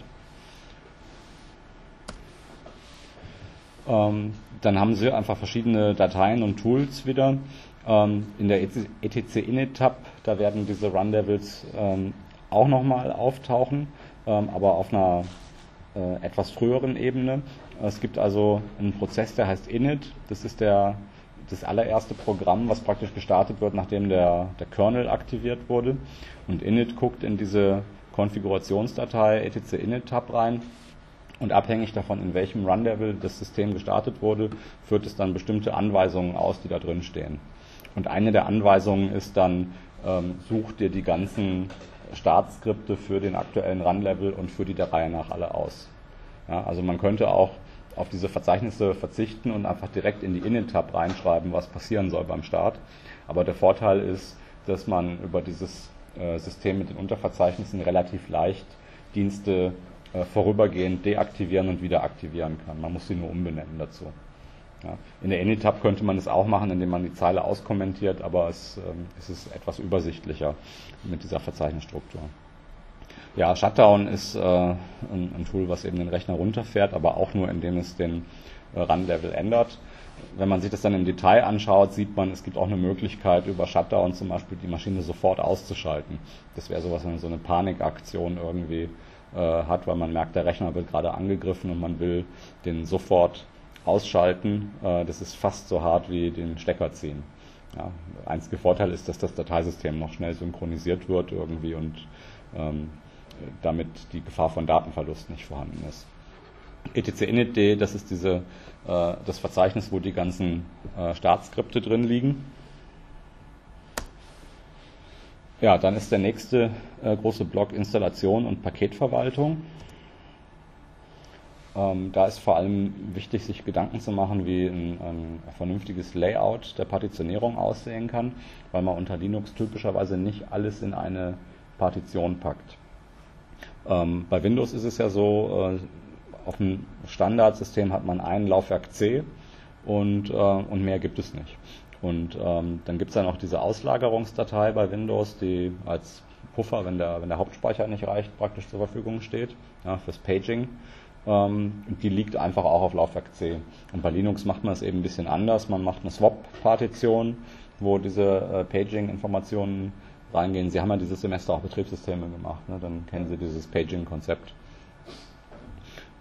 Ähm, dann haben Sie einfach verschiedene Dateien und Tools wieder. Ähm, in der E T C-Init-Tab, da werden diese Run-Levels ähm, auch nochmal auftauchen, ähm, aber auf einer äh, etwas früheren Ebene. Es gibt also einen Prozess, der heißt Init. Das ist der, das allererste Programm, was praktisch gestartet wird, nachdem der, der Kernel aktiviert wurde. Und Init guckt in diese Konfigurationsdatei E T C-Init-Tab rein. Und abhängig davon, in welchem Run-Level das System gestartet wurde, führt es dann bestimmte Anweisungen aus, die da drin stehen. Und eine der Anweisungen ist dann, ähm, such dir die ganzen Startskripte für den aktuellen Run-Level und führ die der Reihe nach alle aus. Ja, also man könnte auch auf diese Verzeichnisse verzichten und einfach direkt in die Init-Tab reinschreiben, was passieren soll beim Start. Aber der Vorteil ist, dass man über dieses äh, System mit den Unterverzeichnissen relativ leicht Dienste vorübergehend deaktivieren und wieder aktivieren kann. Man muss sie nur umbenennen dazu. Ja. In der Init-Tab könnte man es auch machen, indem man die Zeile auskommentiert, aber es, ähm, es ist etwas übersichtlicher mit dieser Verzeichnisstruktur. Ja, Shutdown ist äh, ein, ein Tool, was eben den Rechner runterfährt, aber auch nur, indem es den äh, Run-Level ändert. Wenn man sich das dann im Detail anschaut, sieht man, es gibt auch eine Möglichkeit, über Shutdown zum Beispiel die Maschine sofort auszuschalten. Das wäre sowas, so eine Panikaktion irgendwie hat, weil man merkt, der Rechner wird gerade angegriffen und man will den sofort ausschalten. Das ist fast so hart wie den Stecker ziehen. Ja, der einzige Vorteil ist, dass das Dateisystem noch schnell synchronisiert wird irgendwie und ähm, damit die Gefahr von Datenverlust nicht vorhanden ist. E T C-Init.d, das ist diese, äh, das Verzeichnis, wo die ganzen äh, Startskripte drin liegen. Ja, dann ist der nächste äh, große Block Installation und Paketverwaltung. Ähm, da ist vor allem wichtig, sich Gedanken zu machen, wie ein, ein vernünftiges Layout der Partitionierung aussehen kann, weil man unter Linux typischerweise nicht alles in eine Partition packt. Ähm, bei Windows ist es ja so, äh, auf dem Standardsystem hat man ein Laufwerk C und, äh, und mehr gibt es nicht. Und ähm, dann gibt es dann auch diese Auslagerungsdatei bei Windows, die als Puffer, wenn der, wenn der Hauptspeicher nicht reicht, praktisch zur Verfügung steht, ja, fürs Paging. Ähm, die liegt einfach auch auf Laufwerk C. Und bei Linux macht man es eben ein bisschen anders. Man macht eine Swap-Partition, wo diese äh, Paging-Informationen reingehen. Sie haben ja dieses Semester auch Betriebssysteme gemacht, ne? Dann kennen Sie dieses Paging-Konzept.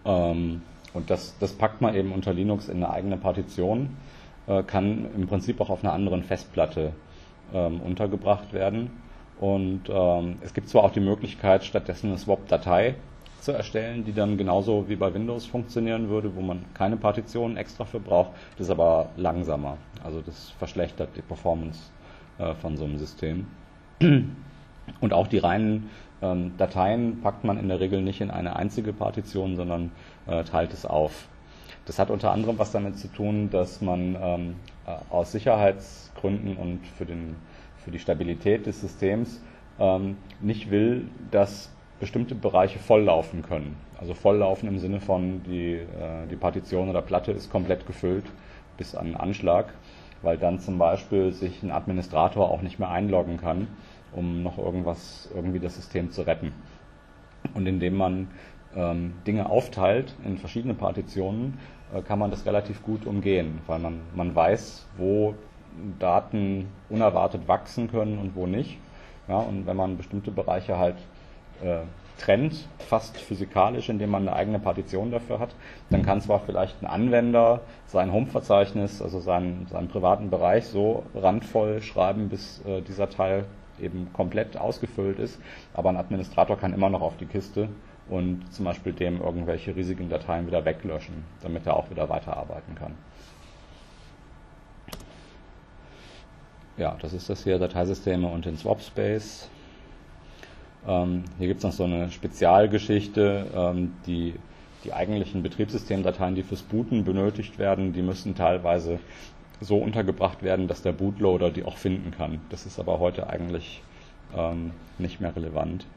Ähm, und das, das packt man eben unter Linux in eine eigene Partition, äh, kann im Prinzip auch auf einer anderen Festplatte ähm, untergebracht werden. Und ähm, es gibt zwar auch die Möglichkeit, stattdessen eine Swap-Datei zu erstellen, die dann genauso wie bei Windows funktionieren würde, wo man keine Partitionen extra für braucht. Das ist aber langsamer. Also das verschlechtert die Performance äh, von so einem System. Und auch die reinen ähm, Dateien packt man in der Regel nicht in eine einzige Partition, sondern äh, teilt es auf. Das hat unter anderem was damit zu tun, dass man ähm, aus Sicherheitsgründen und für, den, für die Stabilität des Systems ähm, nicht will, dass bestimmte Bereiche volllaufen können. Also volllaufen im Sinne von, die, äh, die Partition oder Platte ist komplett gefüllt bis an Anschlag, weil dann zum Beispiel sich ein Administrator auch nicht mehr einloggen kann, um noch irgendwas, irgendwie das System zu retten. Und indem man ähm, Dinge aufteilt in verschiedene Partitionen, äh, kann man das relativ gut umgehen, weil man, man weiß, wo Daten unerwartet wachsen können und wo nicht. Ja, und wenn man bestimmte Bereiche halt äh, trennt, fast physikalisch, indem man eine eigene Partition dafür hat, dann kann zwar vielleicht ein Anwender sein Home-Verzeichnis, also seinen, seinen privaten Bereich so randvoll schreiben, bis äh, dieser Teil eben komplett ausgefüllt ist, aber ein Administrator kann immer noch auf die Kiste und zum Beispiel dem irgendwelche riesigen Dateien wieder weglöschen, damit er auch wieder weiterarbeiten kann. Ja, das ist das hier, Dateisysteme und den Swap-Space. Ähm, hier gibt es noch so eine Spezialgeschichte, ähm, die, die eigentlichen Betriebssystemdateien, die fürs Booten benötigt werden, die müssen teilweise so untergebracht werden, dass der Bootloader die auch finden kann. Das ist aber heute eigentlich ähm, nicht mehr relevant.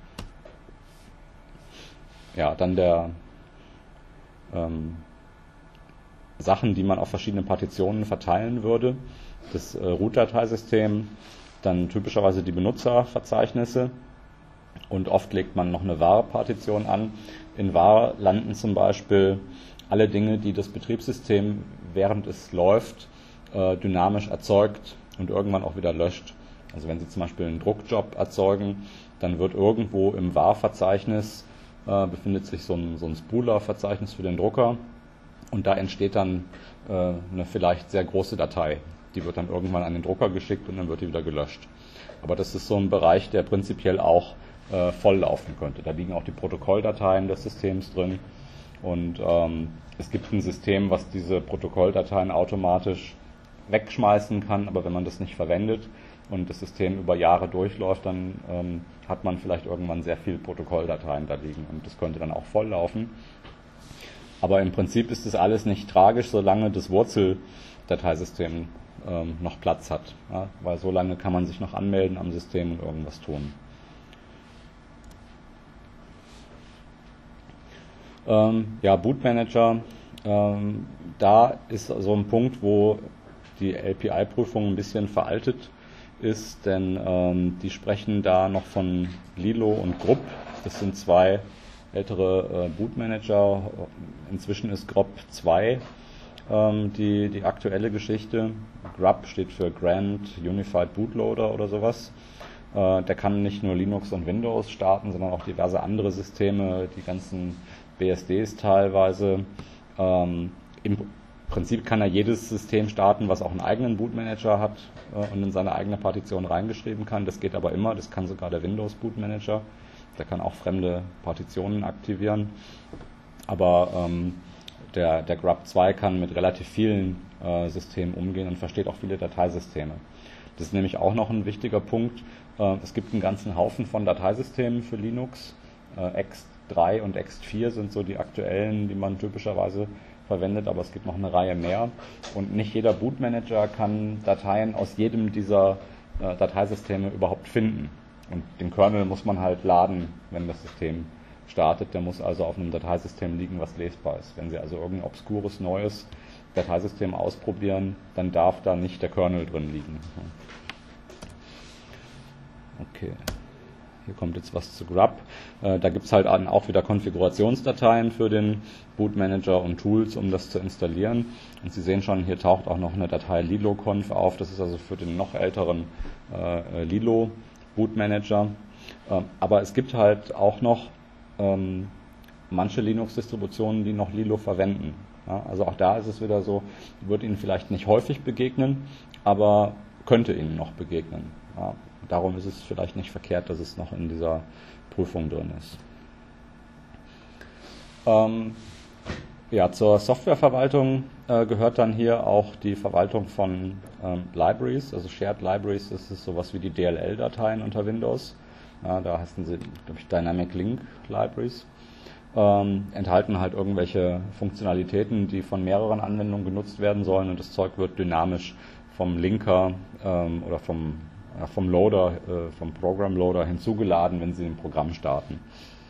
Ja, dann der ähm, Sachen, die man auf verschiedene Partitionen verteilen würde. Das äh, Root-Dateisystem, dann typischerweise die Benutzerverzeichnisse und oft legt man noch eine var-Partition an. In var landen zum Beispiel alle Dinge, die das Betriebssystem, während es läuft, äh, dynamisch erzeugt und irgendwann auch wieder löscht. Also wenn Sie zum Beispiel einen Druckjob erzeugen, dann wird irgendwo im var-Verzeichnis äh, befindet sich so ein, so ein Spooler-Verzeichnis für den Drucker und da entsteht dann äh, eine vielleicht sehr große Datei. Die wird dann irgendwann an den Drucker geschickt und dann wird die wieder gelöscht. Aber das ist so ein Bereich, der prinzipiell auch äh, volllaufen könnte. Da liegen auch die Protokolldateien des Systems drin und ähm, es gibt ein System, was diese Protokolldateien automatisch wegschmeißen kann, aber wenn man das nicht verwendet und das System über Jahre durchläuft, dann ähm, hat man vielleicht irgendwann sehr viele Protokolldateien da liegen und das könnte dann auch volllaufen. Aber im Prinzip ist das alles nicht tragisch, solange das Wurzeldateisystem ähm, noch Platz hat, ja? Weil so lange kann man sich noch anmelden am System und irgendwas tun. Ähm, ja, Bootmanager, ähm, da ist so ein Punkt, wo die L P I-Prüfung ein bisschen veraltet ist, denn ähm, die sprechen da noch von Lilo und Grupp. Das sind zwei ältere äh, Bootmanager. Inzwischen ist Grob zwei ähm, die, die aktuelle Geschichte. Grub steht für Grand Unified Bootloader oder sowas. Äh, der kann nicht nur Linux und Windows starten, sondern auch diverse andere Systeme, die ganzen B S Ds teilweise. Ähm, im Prinzip kann er jedes System starten, was auch einen eigenen Bootmanager hat äh, und in seine eigene Partition reingeschrieben kann. Das geht aber immer, das kann sogar der Windows Bootmanager. Der kann auch fremde Partitionen aktivieren. Aber ähm, der, der Grub zwei kann mit relativ vielen äh, Systemen umgehen und versteht auch viele Dateisysteme. Das ist nämlich auch noch ein wichtiger Punkt. Äh, es gibt einen ganzen Haufen von Dateisystemen für Linux. Äh, X drei und X vier sind so die aktuellen, die man typischerweise verwendet, aber es gibt noch eine Reihe mehr. Und nicht jeder Bootmanager kann Dateien aus jedem dieser äh, Dateisysteme überhaupt finden. Und den Kernel muss man halt laden, wenn das System startet. Der muss also auf einem Dateisystem liegen, was lesbar ist. Wenn Sie also irgendein obskures, neues Dateisystem ausprobieren, dann darf da nicht der Kernel drin liegen. Okay, hier kommt jetzt was zu Grub. Äh, da gibt es halt auch wieder Konfigurationsdateien für den Bootmanager und Tools, um das zu installieren. Und Sie sehen schon, hier taucht auch noch eine Datei liloconf auf. Das ist also für den noch älteren äh, Lilo Bootmanager. Ähm, aber es gibt halt auch noch ähm, manche Linux-Distributionen, die noch Lilo verwenden. Ja, also auch da ist es wieder so, wird Ihnen vielleicht nicht häufig begegnen, aber könnte Ihnen noch begegnen. Ja, darum ist es vielleicht nicht verkehrt, dass es noch in dieser Prüfung drin ist. Ähm, ja, zur Softwareverwaltung äh, gehört dann hier auch die Verwaltung von ähm, Libraries, also Shared Libraries, das ist sowas wie die D L L-Dateien unter Windows. Ja, da heißen sie, glaube ich, Dynamic Link Libraries. Ähm, enthalten halt irgendwelche Funktionalitäten, die von mehreren Anwendungen genutzt werden sollen, und das Zeug wird dynamisch vom Linker ähm, oder vom, ja, vom Loader, äh, vom Program Loader hinzugeladen, wenn Sie ein Programm starten.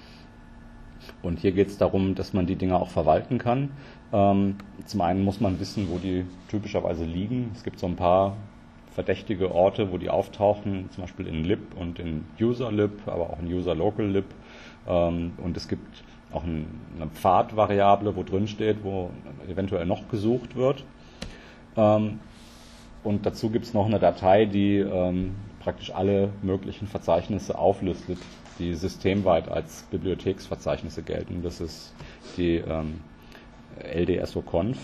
Und hier geht es darum, dass man die Dinge auch verwalten kann. Ähm, zum einen muss man wissen, wo die typischerweise liegen. Es gibt so ein paar verdächtige Orte, wo die auftauchen, zum Beispiel in lib und in user-lib, aber auch in user-local-lib. Ähm, und es gibt auch ein, eine Pfadvariable, wo drin steht, wo eventuell noch gesucht wird. Ähm, und dazu gibt es noch eine Datei, die ähm, praktisch alle möglichen Verzeichnisse auflistet, die systemweit als Bibliotheksverzeichnisse gelten. Das ist die ähm, L D S O conf.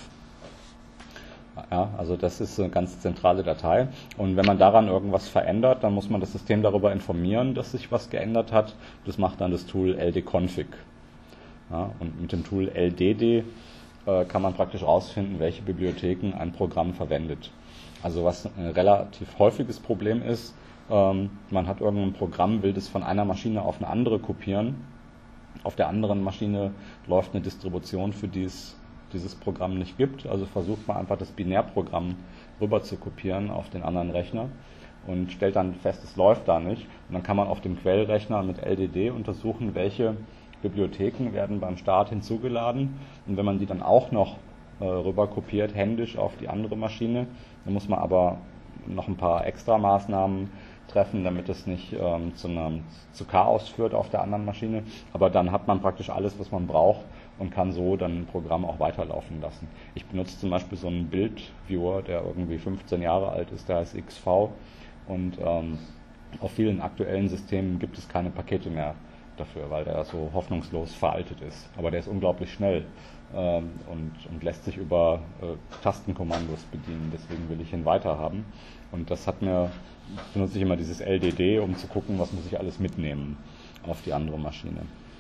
Ja, also das ist eine ganz zentrale Datei. Und wenn man daran irgendwas verändert, dann muss man das System darüber informieren, dass sich was geändert hat. Das macht dann das Tool L D config. Ja, und mit dem Tool L D D äh, kann man praktisch herausfinden, welche Bibliotheken ein Programm verwendet. Also was ein relativ häufiges Problem ist, ähm, man hat irgendein Programm, will das von einer Maschine auf eine andere kopieren. Auf der anderen Maschine läuft eine Distribution, für die es dieses Programm nicht gibt. Also versucht man einfach das Binärprogramm rüber zu kopieren auf den anderen Rechner und stellt dann fest, es läuft da nicht. Und dann kann man auf dem Quellrechner mit L D D untersuchen, welche Bibliotheken werden beim Start hinzugeladen. Und wenn man die dann auch noch äh, rüber kopiert, händisch auf die andere Maschine, dann muss man aber noch ein paar extra Maßnahmen treffen, damit es nicht ähm, zu, einem, zu Chaos führt auf der anderen Maschine. Aber dann hat man praktisch alles, was man braucht, und kann so dann ein Programm auch weiterlaufen lassen. Ich benutze zum Beispiel so einen Bildviewer, der irgendwie fünfzehn Jahre alt ist, der heißt X V, und ähm, auf vielen aktuellen Systemen gibt es keine Pakete mehr dafür, weil der so hoffnungslos veraltet ist. Aber der ist unglaublich schnell ähm, und, und lässt sich über äh, Tastenkommandos bedienen, deswegen will ich ihn weiterhaben. Und das hat mir, benutze ich immer dieses L D D, um zu gucken, was muss ich alles mitnehmen auf die andere Maschine.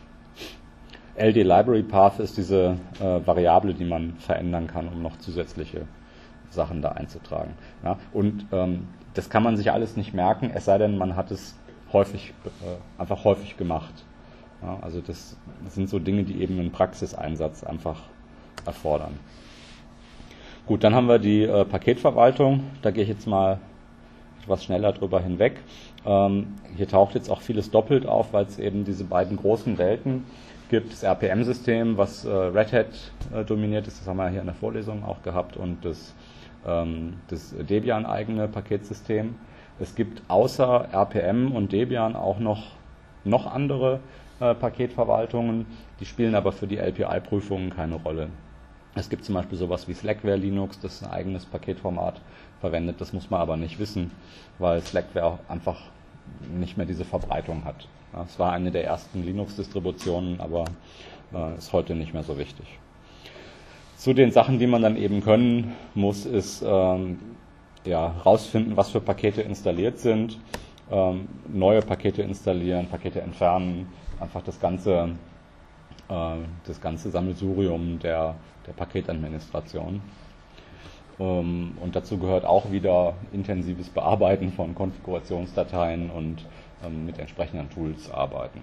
L D Library Path ist diese äh, Variable, die man verändern kann, um noch zusätzliche Sachen da einzutragen. Ja, und ähm, das kann man sich alles nicht merken, es sei denn, man hat es häufig, äh, einfach häufig gemacht. Ja, also das, das sind so Dinge, die eben einen Praxiseinsatz einfach erfordern. Gut, dann haben wir die äh, Paketverwaltung. Da gehe ich jetzt mal etwas schneller drüber hinweg. Ähm, hier taucht jetzt auch vieles doppelt auf, weil es eben diese beiden großen Welten gibt. Das R P M-System, was äh, Red Hat äh, dominiert ist, das haben wir hier in der Vorlesung auch gehabt, und das, ähm, das Debian-eigene Paketsystem. Es gibt außer R P M und Debian auch noch, noch andere äh, Paketverwaltungen, die spielen aber für die L P I-Prüfungen keine Rolle. Es gibt zum Beispiel sowas wie Slackware Linux, das ein eigenes Paketformat verwendet. Das muss man aber nicht wissen, weil Slackware einfach nicht mehr diese Verbreitung hat. Ja, es war eine der ersten Linux-Distributionen, aber äh, ist heute nicht mehr so wichtig. Zu den Sachen, die man dann eben können muss, ist ähm, ja, rausfinden, was für Pakete installiert sind, ähm, neue Pakete installieren, Pakete entfernen, einfach das ganze, äh, das ganze Sammelsurium der, der Paketadministration. Ähm, und dazu gehört auch wieder intensives Bearbeiten von Konfigurationsdateien und ähm, mit entsprechenden Tools arbeiten.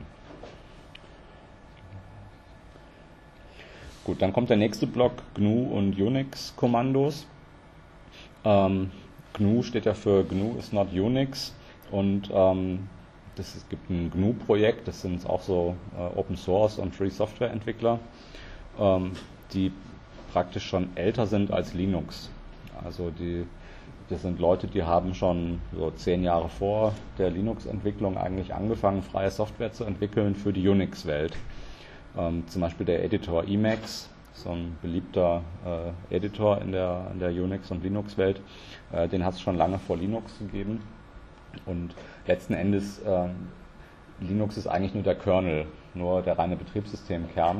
Gut, dann kommt der nächste Block, G N U und Unix-Kommandos. Ähm, G N U steht ja für G N U is not Unix, und ähm, das, es gibt ein G N U-Projekt, das sind auch so äh, Open Source und Free Software Entwickler, ähm, die praktisch schon älter sind als Linux. Also die, das sind Leute, die haben schon so zehn Jahre vor der Linux-Entwicklung eigentlich angefangen, freie Software zu entwickeln für die Unix-Welt. Ähm, zum Beispiel der Editor Emacs, so ein beliebter äh, Editor in der, in der Unix- und Linux-Welt, äh, den hat es schon lange vor Linux gegeben. Und letzten Endes, äh, Linux ist eigentlich nur der Kernel, nur der reine Betriebssystemkern.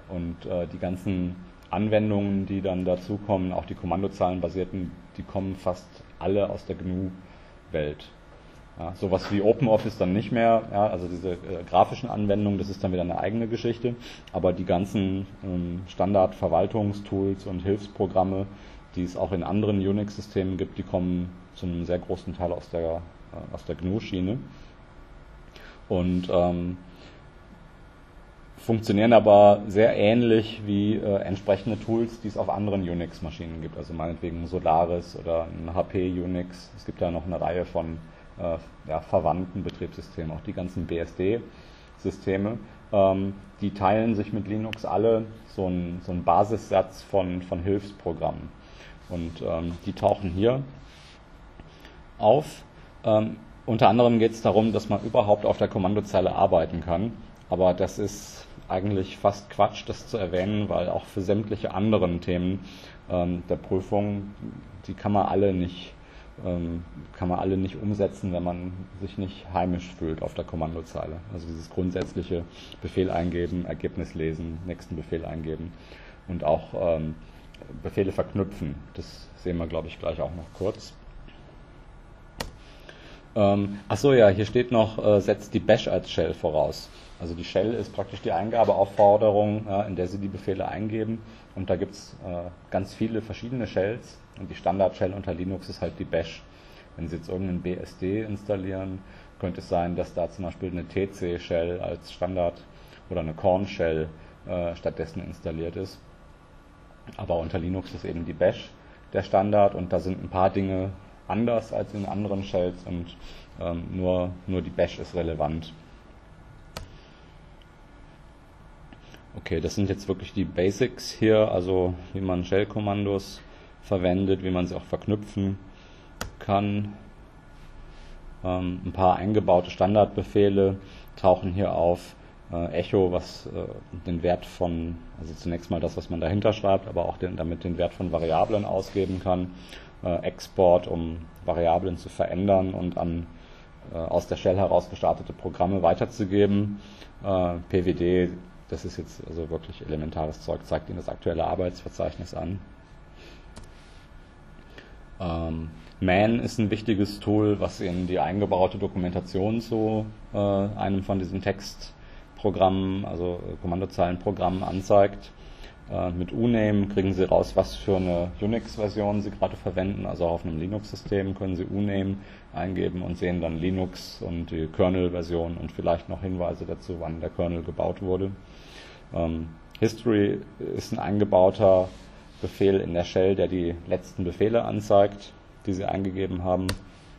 Und äh, die ganzen Anwendungen, die dann dazukommen, auch die kommandozahlenbasierten, die kommen fast alle aus der G N U-Welt. Ja, sowas wie OpenOffice dann nicht mehr, ja, also diese äh, grafischen Anwendungen, das ist dann wieder eine eigene Geschichte, aber die ganzen ähm, Standard-Verwaltungstools und Hilfsprogramme, die es auch in anderen Unix-Systemen gibt, die kommen zu einem sehr großen Teil aus der, äh, aus der G N U-Schiene und ähm, funktionieren aber sehr ähnlich wie äh, entsprechende Tools, die es auf anderen Unix-Maschinen gibt, also meinetwegen Solaris oder ein H P Unix. Es gibt ja noch eine Reihe von äh, ja, verwandten Betriebssystemen, auch die ganzen B S D-Systeme. Ähm, die teilen sich mit Linux alle so einen so einen Basissatz von, von Hilfsprogrammen. Und ähm, die tauchen hier auf. Ähm, unter anderem geht es darum, dass man überhaupt auf der Kommandozeile arbeiten kann. Aber das ist eigentlich fast Quatsch, das zu erwähnen, weil auch für sämtliche anderen Themen ähm, der Prüfung, die kann man alle nicht, ähm, kann man alle nicht umsetzen, wenn man sich nicht heimisch fühlt auf der Kommandozeile. Also dieses grundsätzliche Befehl eingeben, Ergebnis lesen, nächsten Befehl eingeben und auch ähm, Befehle verknüpfen. Das sehen wir, glaube ich, gleich auch noch kurz. Ähm, Achso, ja, hier steht noch, äh, setzt die Bash als Shell voraus. Also die Shell ist praktisch die Eingabeaufforderung, ja, in der Sie die Befehle eingeben. Und da gibt es äh, ganz viele verschiedene Shells. Und die Standard-Shell unter Linux ist halt die Bash. Wenn Sie jetzt irgendeinen B S D installieren, könnte es sein, dass da zum Beispiel eine T C-Shell als Standard oder eine Korn-Shell äh, stattdessen installiert ist. Aber unter Linux ist eben die Bash der Standard und da sind ein paar Dinge anders als in anderen Shells und ähm, nur, nur die Bash ist relevant. Okay, das sind jetzt wirklich die Basics hier, also wie man Shell-Kommandos verwendet, wie man sie auch verknüpfen kann. Ähm, ein paar eingebaute Standardbefehle tauchen hier auf. Äh, Echo, was äh, den Wert von, also zunächst mal das, was man dahinter schreibt, aber auch den, damit den Wert von Variablen ausgeben kann. Äh, Export, um Variablen zu verändern und an äh, aus der Shell heraus gestartete Programme weiterzugeben. Äh, P W D, das ist jetzt also wirklich elementares Zeug, zeigt Ihnen das aktuelle Arbeitsverzeichnis an. Ähm, Man ist ein wichtiges Tool, was Ihnen die eingebaute Dokumentation zu äh, einem von diesen Textprogrammen, also äh, Kommandozeilenprogrammen anzeigt. Äh, mit uname kriegen Sie raus, was für eine Unix-Version Sie gerade verwenden. Also auf einem Linux-System können Sie uname eingeben und sehen dann Linux und die Kernel-Version und vielleicht noch Hinweise dazu, wann der Kernel gebaut wurde. Ähm, History ist ein eingebauter Befehl in der Shell, der die letzten Befehle anzeigt, die Sie eingegeben haben.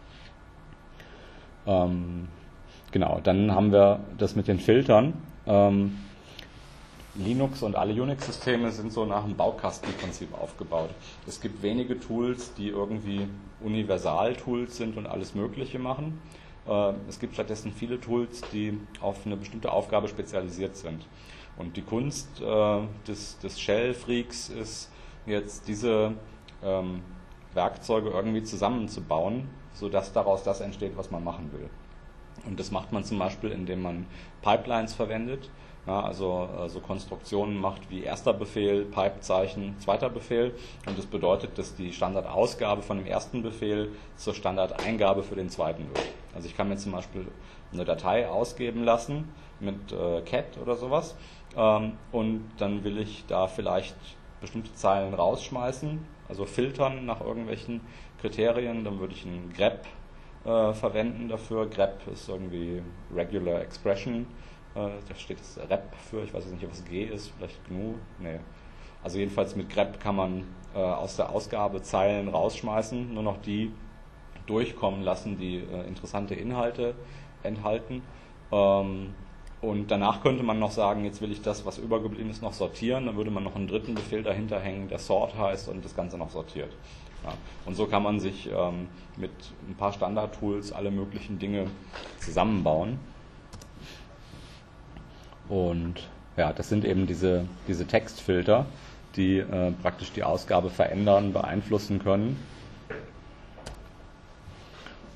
Ähm, genau, dann haben wir das mit den Filtern. Ähm, Linux und alle Unix-Systeme sind so nach dem Baukastenprinzip aufgebaut. Es gibt wenige Tools, die irgendwie Universal-Tools sind und alles Mögliche machen. Äh, es gibt stattdessen viele Tools, die auf eine bestimmte Aufgabe spezialisiert sind. Und die Kunst äh, des, des Shell-Freaks ist jetzt diese ähm, Werkzeuge irgendwie zusammenzubauen, sodass daraus das entsteht, was man machen will. Und das macht man zum Beispiel, indem man Pipelines verwendet, ja, also äh, so Konstruktionen macht wie erster Befehl, Pipezeichen, zweiter Befehl. Und das bedeutet, dass die Standardausgabe von dem ersten Befehl zur Standardeingabe für den zweiten wird. Also ich kann mir zum Beispiel eine Datei ausgeben lassen mit äh, cat oder sowas ähm, und dann will ich da vielleicht bestimmte Zeilen rausschmeißen, also filtern nach irgendwelchen Kriterien, dann würde ich einen grep äh, verwenden dafür. grep ist irgendwie Regular Expression, äh, da steht das rep für, ich weiß jetzt nicht, was G ist, vielleicht G N U, nee. Also jedenfalls mit grep kann man äh, aus der Ausgabe Zeilen rausschmeißen, nur noch die durchkommen lassen, die äh, interessante Inhalte enthalten. Ähm, Und danach könnte man noch sagen, jetzt will ich das, was übergeblieben ist, noch sortieren. Dann würde man noch einen dritten Befehl dahinter hängen, der sort heißt und das Ganze noch sortiert. Ja. Und so kann man sich ähm, mit ein paar Standard-Tools alle möglichen Dinge zusammenbauen. Und ja, das sind eben diese, diese Textfilter, die äh, praktisch die Ausgabe verändern, beeinflussen können.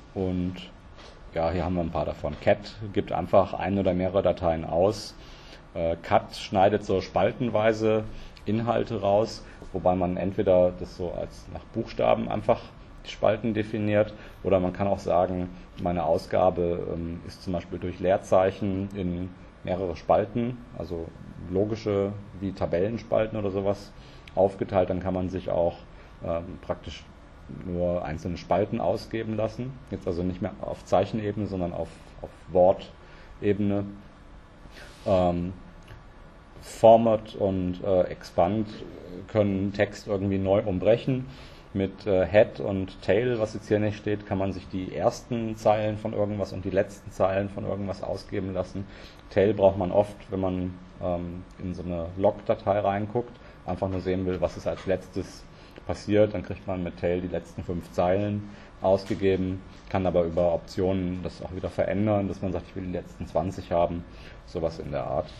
Und ja, hier haben wir ein paar davon. cat gibt einfach ein oder mehrere Dateien aus Äh, Cut schneidet so spaltenweise Inhalte raus, wobei man entweder das so als nach Buchstaben einfach die Spalten definiert, oder man kann auch sagen, meine Ausgabe ähm, ist zum Beispiel durch Leerzeichen in mehrere Spalten, also logische wie Tabellenspalten oder sowas aufgeteilt. Dann kann man sich auch ähm, praktisch nur einzelne Spalten ausgeben lassen. Jetzt also nicht mehr auf Zeichenebene, sondern auf, auf Wortebene. Ähm, Format und äh, Expand können Text irgendwie neu umbrechen. Mit äh, Head und Tail, was jetzt hier nicht steht, kann man sich die ersten Zeilen von irgendwas und die letzten Zeilen von irgendwas ausgeben lassen. Tail braucht man oft, wenn man ähm, in so eine Log-Datei reinguckt, einfach nur sehen will, was ist als letztes passiert. Dann kriegt man mit Tail die letzten fünf Zeilen ausgegeben, kann aber über Optionen das auch wieder verändern, dass man sagt, ich will die letzten zwanzig haben, sowas in der Art.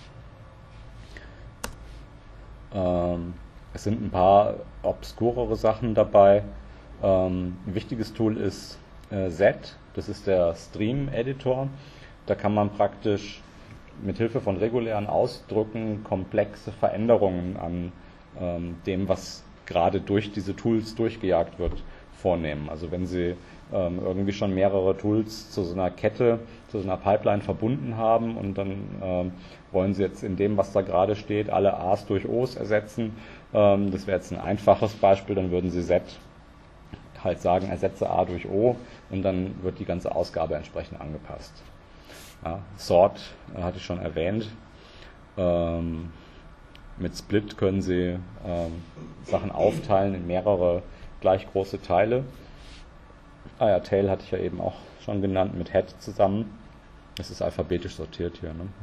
Ähm, es sind ein paar obskurere Sachen dabei. Ähm, ein wichtiges Tool ist äh, Z, das ist der Stream-Editor. Da kann man praktisch mit Hilfe von regulären Ausdrücken komplexe Veränderungen an ähm, dem, was gerade durch diese Tools durchgejagt wird, vornehmen. Also wenn Sie ähm, irgendwie schon mehrere Tools zu so einer Kette, zu so einer Pipeline verbunden haben und dann ähm, wollen Sie jetzt in dem, was da gerade steht, alle A's durch O's ersetzen. Ähm, das wäre jetzt ein einfaches Beispiel, dann würden Sie Z halt sagen, ersetze A durch O, und dann wird die ganze Ausgabe entsprechend angepasst. Ja, Sort äh, hatte ich schon erwähnt. Ähm, mit Split können Sie ähm, Sachen aufteilen in mehrere gleich große Teile. Ah ja, Tail hatte ich ja eben auch schon genannt, mit Head zusammen. Das ist alphabetisch sortiert hier. Ne?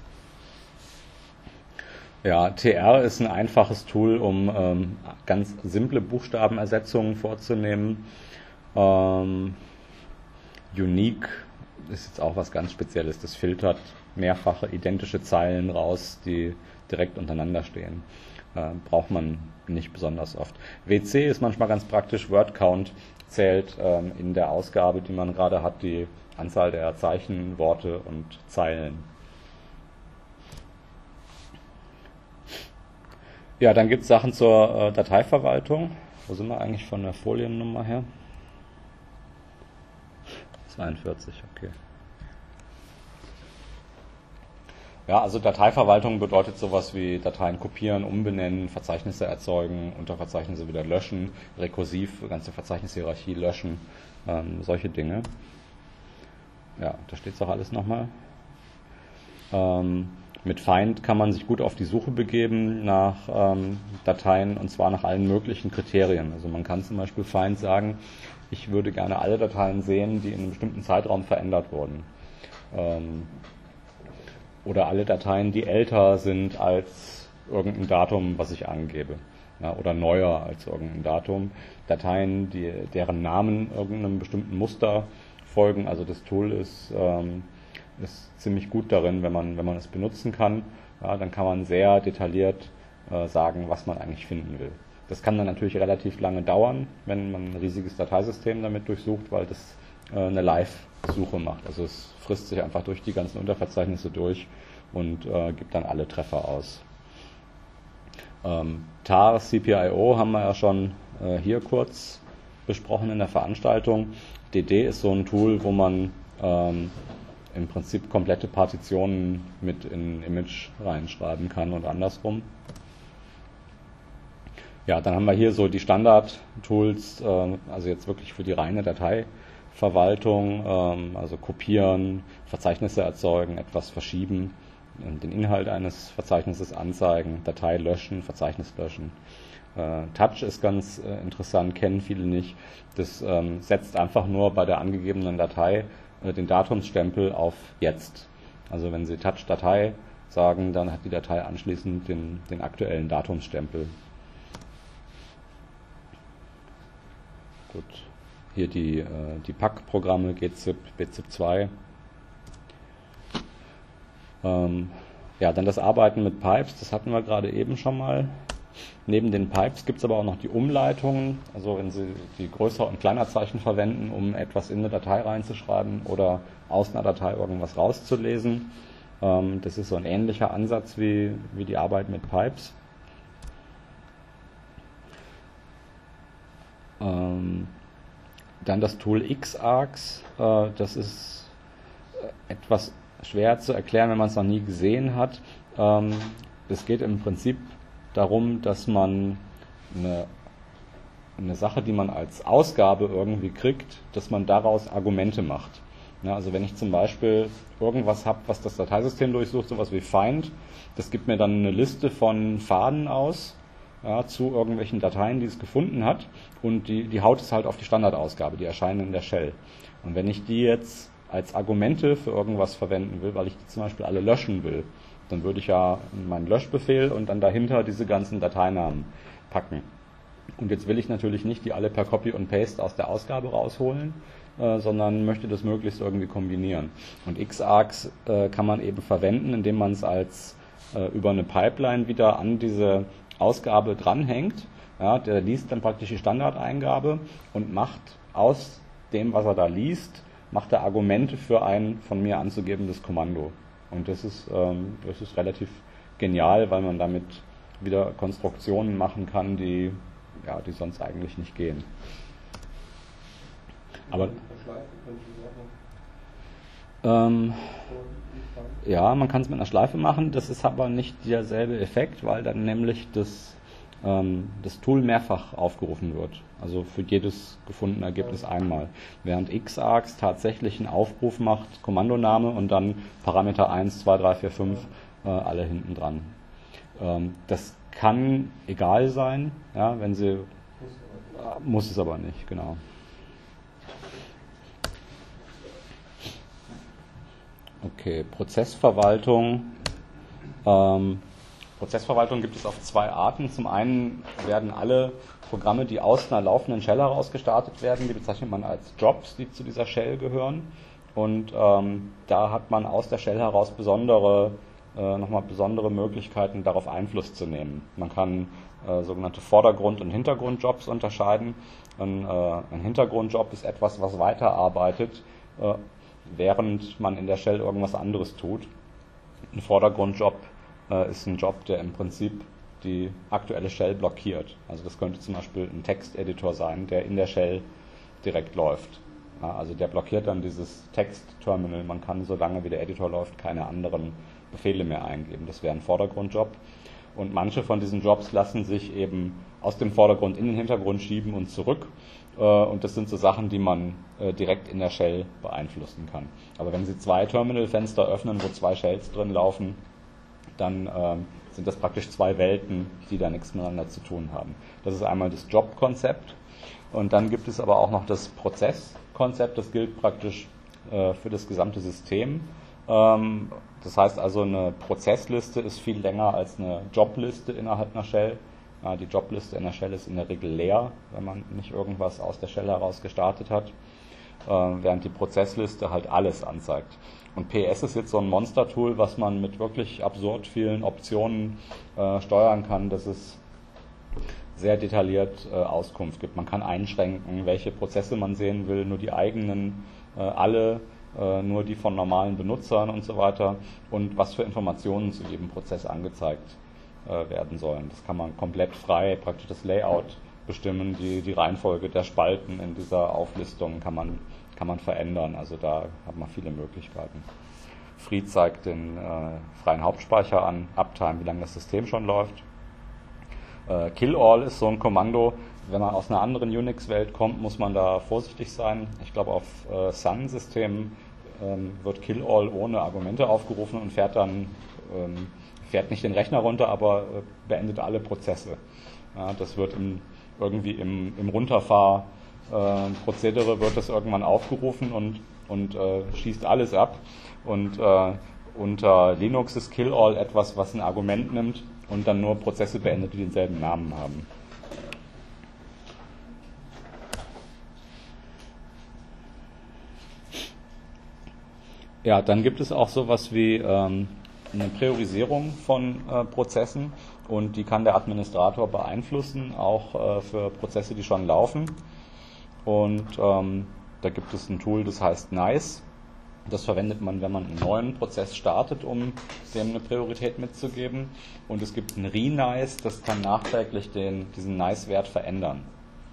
Ja. Ja, T R ist ein einfaches Tool, um ähm, ganz simple Buchstabenersetzungen vorzunehmen. Ähm, Unique ist jetzt auch was ganz Spezielles. Das filtert mehrfache identische Zeilen raus, die direkt untereinander stehen. Äh, braucht man nicht besonders oft. W C ist manchmal ganz praktisch. Word Count zählt ähm, in der Ausgabe, die man gerade hat, die Anzahl der Zeichen, Worte und Zeilen. Ja, dann gibt es Sachen zur äh, Dateiverwaltung. Wo sind wir eigentlich von der Foliennummer her? zweiundvierzig, okay. Ja, also Dateiverwaltung bedeutet sowas wie Dateien kopieren, umbenennen, Verzeichnisse erzeugen, Unterverzeichnisse wieder löschen, rekursiv, ganze Verzeichnisshierarchie löschen, ähm, solche Dinge. Ja, da steht es auch alles nochmal. Ähm, mit Find kann man sich gut auf die Suche begeben nach ähm, Dateien, und zwar nach allen möglichen Kriterien. Also man kann zum Beispiel Find sagen, ich würde gerne alle Dateien sehen, die in einem bestimmten Zeitraum verändert wurden. Ähm, oder alle Dateien, die älter sind als irgendein Datum, was ich angebe. Ja, oder neuer als irgendein Datum. Dateien, die, deren Namen irgendeinem bestimmten Muster folgen. Also das Tool ist, ähm, ist ziemlich gut darin, wenn man, wenn man es benutzen kann. Ja, dann kann man sehr detailliert äh, sagen, was man eigentlich finden will. Das kann dann natürlich relativ lange dauern, wenn man ein riesiges Dateisystem damit durchsucht, weil das äh, eine Live-Suche macht. Also es frisst sich einfach durch die ganzen Unterverzeichnisse durch und äh, gibt dann alle Treffer aus. Ähm, tar, C P I O haben wir ja schon äh, hier kurz besprochen in der Veranstaltung. D D ist so ein Tool, wo man ähm, im Prinzip komplette Partitionen mit in ein Image reinschreiben kann und andersrum. Ja, dann haben wir hier so die Standard-Tools, äh, also jetzt wirklich für die reine Dateiverwaltung, ähm, also kopieren, Verzeichnisse erzeugen, etwas verschieben, den Inhalt eines Verzeichnisses anzeigen, Datei löschen, Verzeichnis löschen. Äh, Touch ist ganz äh, interessant, kennen viele nicht. Das ähm, setzt einfach nur bei der angegebenen Datei äh, den Datumsstempel auf jetzt. Also wenn Sie Touch-Datei sagen, dann hat die Datei anschließend den, den aktuellen Datumsstempel. Gut, hier die, äh, die Pack-Programme, G zip, B zip zwei. Ähm, ja, dann das Arbeiten mit Pipes, das hatten wir gerade eben schon mal. Neben den Pipes gibt es aber auch noch die Umleitungen, also wenn Sie die Größer- und Kleinerzeichen verwenden, um etwas in eine Datei reinzuschreiben oder aus einer Datei irgendwas rauszulesen. Ähm, das ist so ein ähnlicher Ansatz wie, wie die Arbeit mit Pipes. Ähm, dann das Tool X-Args, äh, das ist etwas schwer zu erklären, wenn man es noch nie gesehen hat. Ähm, es geht im Prinzip darum, dass man eine, eine Sache, die man als Ausgabe irgendwie kriegt, dass man daraus Argumente macht. Ja, also wenn ich zum Beispiel irgendwas habe, was das Dateisystem durchsucht, sowas wie Find, das gibt mir dann eine Liste von Pfaden aus, ja, zu irgendwelchen Dateien, die es gefunden hat, und die, die haut es halt auf die Standardausgabe, die erscheinen in der Shell. Und wenn ich die jetzt als Argumente für irgendwas verwenden will, weil ich die zum Beispiel alle löschen will, dann würde ich ja meinen Löschbefehl und dann dahinter diese ganzen Dateinamen packen. Und jetzt will ich natürlich nicht die alle per Copy und Paste aus der Ausgabe rausholen, äh, sondern möchte das möglichst irgendwie kombinieren. Und X-Args äh, kann man eben verwenden, indem man es als äh, über eine Pipeline wieder an diese Ausgabe dranhängt. Ja, der liest dann praktisch die Standardeingabe und macht aus dem, was er da liest, macht er Argumente für ein von mir anzugebendes Kommando. Und das ist, ähm, das ist relativ genial, weil man damit wieder Konstruktionen machen kann, die, ja, die sonst eigentlich nicht gehen. Aber ähm, ja, man kann es mit einer Schleife machen, das ist aber nicht derselbe Effekt, weil dann nämlich das, ähm, das Tool mehrfach aufgerufen wird. Also für jedes gefundene Ergebnis einmal. Während X-Args tatsächlich einen Aufruf macht, Kommandoname und dann Parameter eins, zwei, drei, vier, fünf, äh, alle hinten dran. Ähm, das kann egal sein, ja, wenn Sie, äh, muss es aber nicht, genau. Okay, Prozessverwaltung. Ähm, Prozessverwaltung gibt es auf zwei Arten. Zum einen werden alle Programme, die aus einer laufenden Shell heraus gestartet werden, die bezeichnet man als Jobs, die zu dieser Shell gehören. Und ähm, da hat man aus der Shell heraus besondere, äh, nochmal besondere Möglichkeiten, darauf Einfluss zu nehmen. Man kann äh, sogenannte Vordergrund- und Hintergrundjobs unterscheiden. Ein, äh, ein Hintergrundjob ist etwas, was weiterarbeitet, äh, während man in der Shell irgendwas anderes tut. Ein Vordergrundjob äh, ist ein Job, der im Prinzip die aktuelle Shell blockiert. Also das könnte zum Beispiel ein Texteditor sein, der in der Shell direkt läuft. Ja, also der blockiert dann dieses Textterminal. Man kann, solange wie der Editor läuft, keine anderen Befehle mehr eingeben. Das wäre ein Vordergrundjob. Und manche von diesen Jobs lassen sich eben aus dem Vordergrund in den Hintergrund schieben und zurück. Und das sind so Sachen, die man direkt in der Shell beeinflussen kann. Aber wenn Sie zwei Terminalfenster öffnen, wo zwei Shells drin laufen, dann ähm, sind das praktisch zwei Welten, die da nichts miteinander zu tun haben. Das ist einmal das Job-Konzept und dann gibt es aber auch noch das Prozess-Konzept, das gilt praktisch äh, für das gesamte System. Ähm, das heißt also, eine Prozessliste ist viel länger als eine Jobliste innerhalb einer Shell. Ja, die Jobliste in der Shell ist in der Regel leer, wenn man nicht irgendwas aus der Shell heraus gestartet hat, äh, während die Prozessliste halt alles anzeigt. Und P S ist jetzt so ein Monster-Tool, was man mit wirklich absurd vielen Optionen äh, steuern kann, dass es sehr detailliert äh, Auskunft gibt. Man kann einschränken, welche Prozesse man sehen will, nur die eigenen, äh, alle, äh, nur die von normalen Benutzern und so weiter, und was für Informationen zu jedem Prozess angezeigt äh, werden sollen. Das kann man komplett frei, praktisch das Layout bestimmen, die, die Reihenfolge der Spalten in dieser Auflistung kann man kann man verändern, also da hat man viele Möglichkeiten. Free zeigt den äh, freien Hauptspeicher an, Uptime, wie lange das System schon läuft. Äh, Kill All ist so ein Kommando, wenn man aus einer anderen Unix-Welt kommt, muss man da vorsichtig sein. Ich glaube, auf äh, Sun-Systemen ähm, wird Kill All ohne Argumente aufgerufen und fährt dann, ähm, fährt nicht den Rechner runter, aber äh, beendet alle Prozesse. Ja, das wird im, irgendwie im, im Runterfahr Äh, Prozedere wird das irgendwann aufgerufen und, und äh, schießt alles ab. Und äh, unter Linux ist Kill All etwas, was ein Argument nimmt und dann nur Prozesse beendet, die denselben Namen haben. Ja, dann gibt es auch sowas wie ähm, eine Priorisierung von äh, Prozessen, und die kann der Administrator beeinflussen, auch äh, für Prozesse, die schon laufen. Und ähm, da gibt es ein Tool, das heißt Nice. Das verwendet man, wenn man einen neuen Prozess startet, um dem eine Priorität mitzugeben. Und es gibt ein Renice, das kann nachträglich den, diesen Nice-Wert verändern.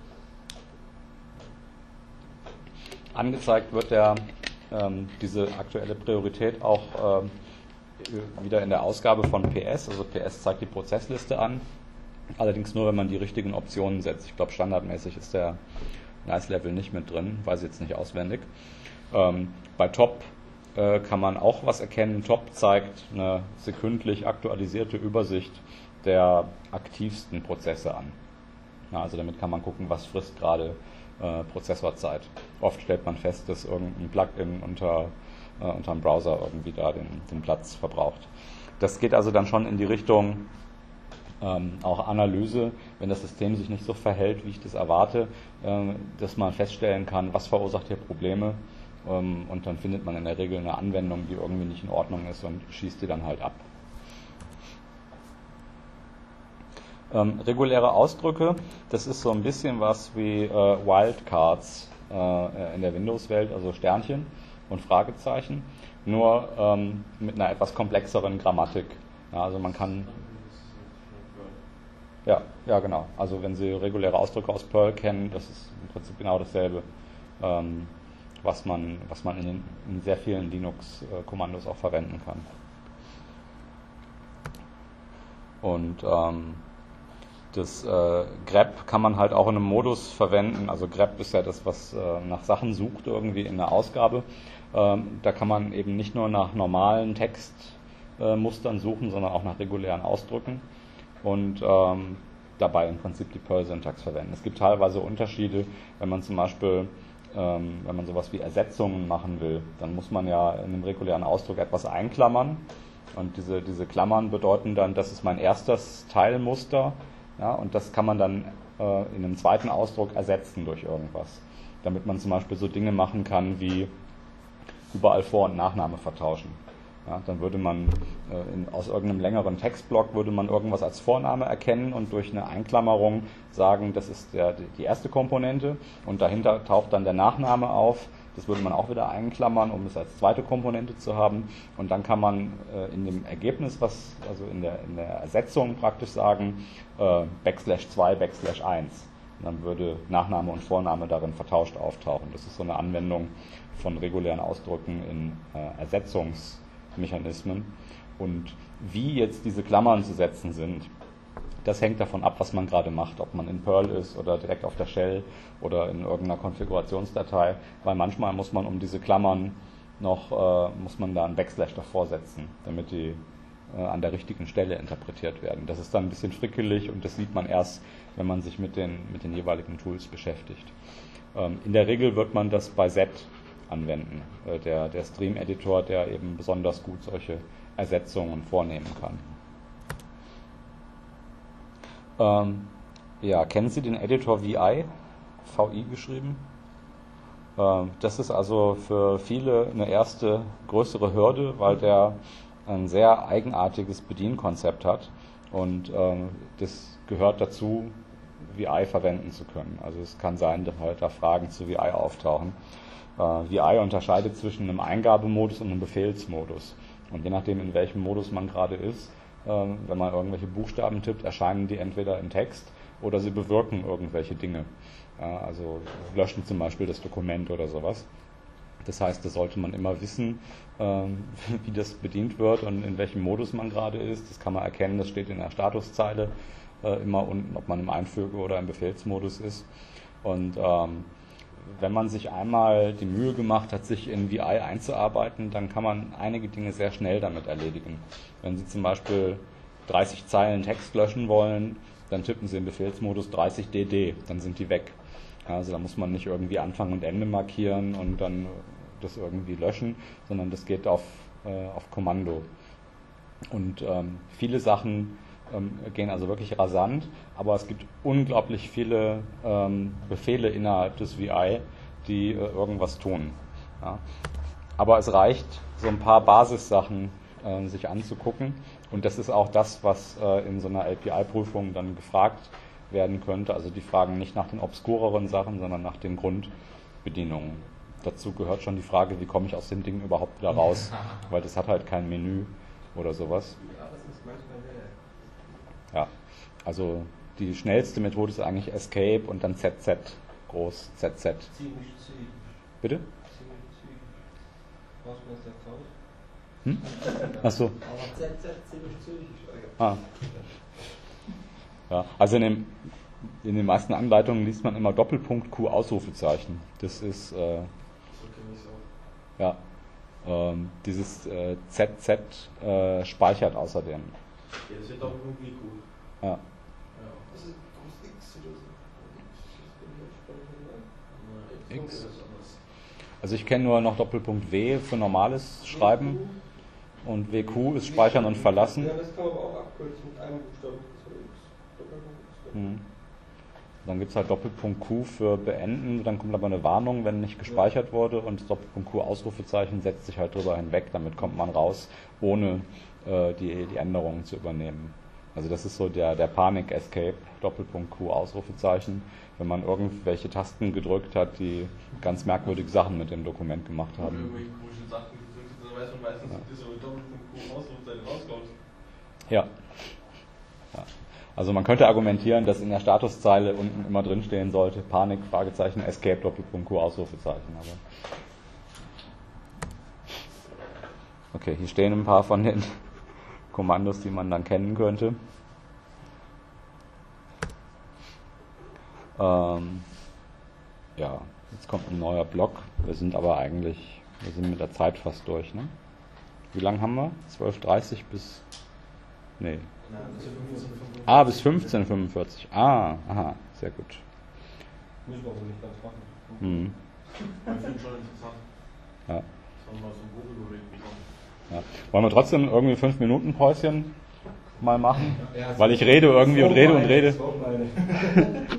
Angezeigt wird der, ähm, diese aktuelle Priorität auch ähm, wieder in der Ausgabe von P S. Also P S zeigt die Prozessliste an. Allerdings nur, wenn man die richtigen Optionen setzt. Ich glaube, standardmäßig ist der Nice-Level nicht mit drin, weiß ich jetzt nicht auswendig. Ähm, bei Top äh, kann man auch was erkennen. Top zeigt eine sekündlich aktualisierte Übersicht der aktivsten Prozesse an. Ja, also damit kann man gucken, was frisst gerade äh, Prozessorzeit. Oft stellt man fest, dass irgendein Plugin unter, äh, unter einem Browser irgendwie da den, den Platz verbraucht. Das geht also dann schon in die Richtung ähm, auch Analyse, wenn das System sich nicht so verhält, wie ich das erwarte, äh, dass man feststellen kann, was verursacht hier Probleme. Und dann findet man in der Regel eine Anwendung, die irgendwie nicht in Ordnung ist und schießt die dann halt ab. Ähm, reguläre Ausdrücke, das ist so ein bisschen was wie äh, Wildcards äh, in der Windows-Welt, also Sternchen und Fragezeichen, nur ähm, mit einer etwas komplexeren Grammatik. Ja, also man kann... Ja, ja, genau. Also wenn Sie reguläre Ausdrücke aus Perl kennen, das ist im Prinzip genau dasselbe. Ähm, was man, was man in, den, in sehr vielen Linux-Kommandos auch verwenden kann. Und ähm, das äh, grep kann man halt auch in einem Modus verwenden. Also grep ist ja das, was äh, nach Sachen sucht irgendwie in der Ausgabe. Ähm, da kann man eben nicht nur nach normalen Textmustern äh, suchen, sondern auch nach regulären Ausdrücken und ähm, dabei im Prinzip die Perl-Syntax verwenden. Es gibt teilweise Unterschiede, wenn man zum Beispiel Ähm, wenn man sowas wie Ersetzungen machen will, dann muss man ja in einem regulären Ausdruck etwas einklammern und diese, diese Klammern bedeuten dann, das ist mein erstes Teilmuster, ja, und das kann man dann äh, in einem zweiten Ausdruck ersetzen durch irgendwas, damit man zum Beispiel so Dinge machen kann wie überall Vor- und Nachname vertauschen. Ja, dann würde man äh, in, aus irgendeinem längeren Textblock würde man irgendwas als Vorname erkennen und durch eine Einklammerung sagen, das ist der, die erste Komponente und dahinter taucht dann der Nachname auf. Das würde man auch wieder einklammern, um es als zweite Komponente zu haben. Und dann kann man äh, in dem Ergebnis, was also in der, in der Ersetzung praktisch sagen, äh, Backslash zwei, Backslash eins. Und dann würde Nachname und Vorname darin vertauscht auftauchen. Das ist so eine Anwendung von regulären Ausdrücken in äh, Ersetzungs Mechanismen. Und wie jetzt diese Klammern zu setzen sind, das hängt davon ab, was man gerade macht, ob man in Perl ist oder direkt auf der Shell oder in irgendeiner Konfigurationsdatei, weil manchmal muss man um diese Klammern noch, äh, muss man da einen Backslash davor setzen, damit die äh, an der richtigen Stelle interpretiert werden. Das ist dann ein bisschen frickelig und das sieht man erst, wenn man sich mit den, mit den jeweiligen Tools beschäftigt. Ähm, in der Regel wird man das bei Z anwenden. Der, der Stream-Editor, der eben besonders gut solche Ersetzungen vornehmen kann. Ähm, ja, kennen Sie den Editor V I? V I geschrieben? Ähm, das ist also für viele eine erste größere Hürde, weil der ein sehr eigenartiges Bedienkonzept hat und ähm, das gehört dazu, V I verwenden zu können. Also es kann sein, dass halt da Fragen zu V I auftauchen. V I unterscheidet zwischen einem Eingabemodus und einem Befehlsmodus. Und je nachdem, in welchem Modus man gerade ist, wenn man irgendwelche Buchstaben tippt, erscheinen die entweder im Text oder sie bewirken irgendwelche Dinge. Also löschen zum Beispiel das Dokument oder sowas. Das heißt, da sollte man immer wissen, wie das bedient wird und in welchem Modus man gerade ist. Das kann man erkennen, das steht in der Statuszeile immer unten, ob man im Einfüge- oder im Befehlsmodus ist. Und ähm, wenn man sich einmal die Mühe gemacht hat, sich in V I einzuarbeiten, dann kann man einige Dinge sehr schnell damit erledigen. Wenn Sie zum Beispiel dreißig Zeilen Text löschen wollen, dann tippen Sie im Befehlsmodus dreißig D D, dann sind die weg. Also da muss man nicht irgendwie Anfang und Ende markieren und dann das irgendwie löschen, sondern das geht auf, äh, auf Kommando. Und ähm, viele Sachen ähm, gehen also wirklich rasant, aber es gibt unglaublich viele ähm, Befehle innerhalb des V I, die äh, irgendwas tun. Ja. Aber es reicht, so ein paar Basissachen äh, sich anzugucken, und das ist auch das, was äh, in so einer L P I-Prüfung dann gefragt werden könnte. Also die fragen nicht nach den obskureren Sachen, sondern nach den Grundbedienungen. dazu gehört schon die Frage, wie komme ich aus dem Ding überhaupt wieder raus, weil das hat halt kein Menü oder sowas. Ja, das ist manchmal sehr. Ja, also die schnellste Methode ist eigentlich Escape und dann Z Z, groß Z Z. Ziemlich zügig. Bitte? Ziemlich zügig. Brauchst du das jetzt aus? Hm? Ach so. Aber Z Z ziemlich zügig. Ah. Ja, also in, dem, in den meisten Anleitungen liest man immer Doppelpunkt Q Ausrufezeichen. Das ist, äh, So kenne ich es auch. ja, ähm, dieses äh, Z Z äh, speichert außerdem. Ja, das wird auch irgendwie gut. Ja. Ja. Das ist groß X oder so. Na, X. ist anders. Also ich kenne nur noch Doppelpunkt W für normales Schreiben und W Q ist Speichern und Verlassen. Ja, das kann man aber auch abkürzen mit einem Buchstaben. Das war X. Doppelpunkt X. Hm. Dann gibt es halt Doppelpunkt Q für Beenden, dann kommt aber eine Warnung, wenn nicht gespeichert wurde, und das Doppelpunkt Q Ausrufezeichen setzt sich halt drüber hinweg, damit kommt man raus, ohne äh, die, die Änderungen zu übernehmen. Also das ist so der, der Panik-Escape, Doppelpunkt Q Ausrufezeichen, wenn man irgendwelche Tasten gedrückt hat, die ganz merkwürdige Sachen mit dem Dokument gemacht haben. Irgendwelche komischen Sachen gedrückt, da weiß man meistens, dass diese Doppelpunkt Q Ausrufezeichen rauskommt. Ja. Ja. Also man könnte argumentieren, dass in der Statuszeile unten immer drin stehen sollte, Panik, Fragezeichen, Escape, Doppelpunkt Q, Ausrufezeichen. Aber okay, hier stehen ein paar von den Kommandos, die man dann kennen könnte. Ähm, ja, jetzt kommt ein neuer Block. Wir sind aber eigentlich, wir sind mit der Zeit fast durch, ne? Wie lange haben wir? zwölf Uhr dreißig bis... Nee. Nein, das ist fünfzehn Uhr fünfundvierzig. Ah, bis fünfzehn Uhr fünfundvierzig. Ah, aha, sehr gut. Müssen wir aber nicht ganz machen. Mhm. Ich finde schon interessant. Ja. Das haben wir mal so ein Google-Gerät bekommen. Ja. Wollen wir trotzdem irgendwie fünf Minuten Päuschen mal machen? Ja, Weil ich rede irgendwie und rede und rede. Das war meine.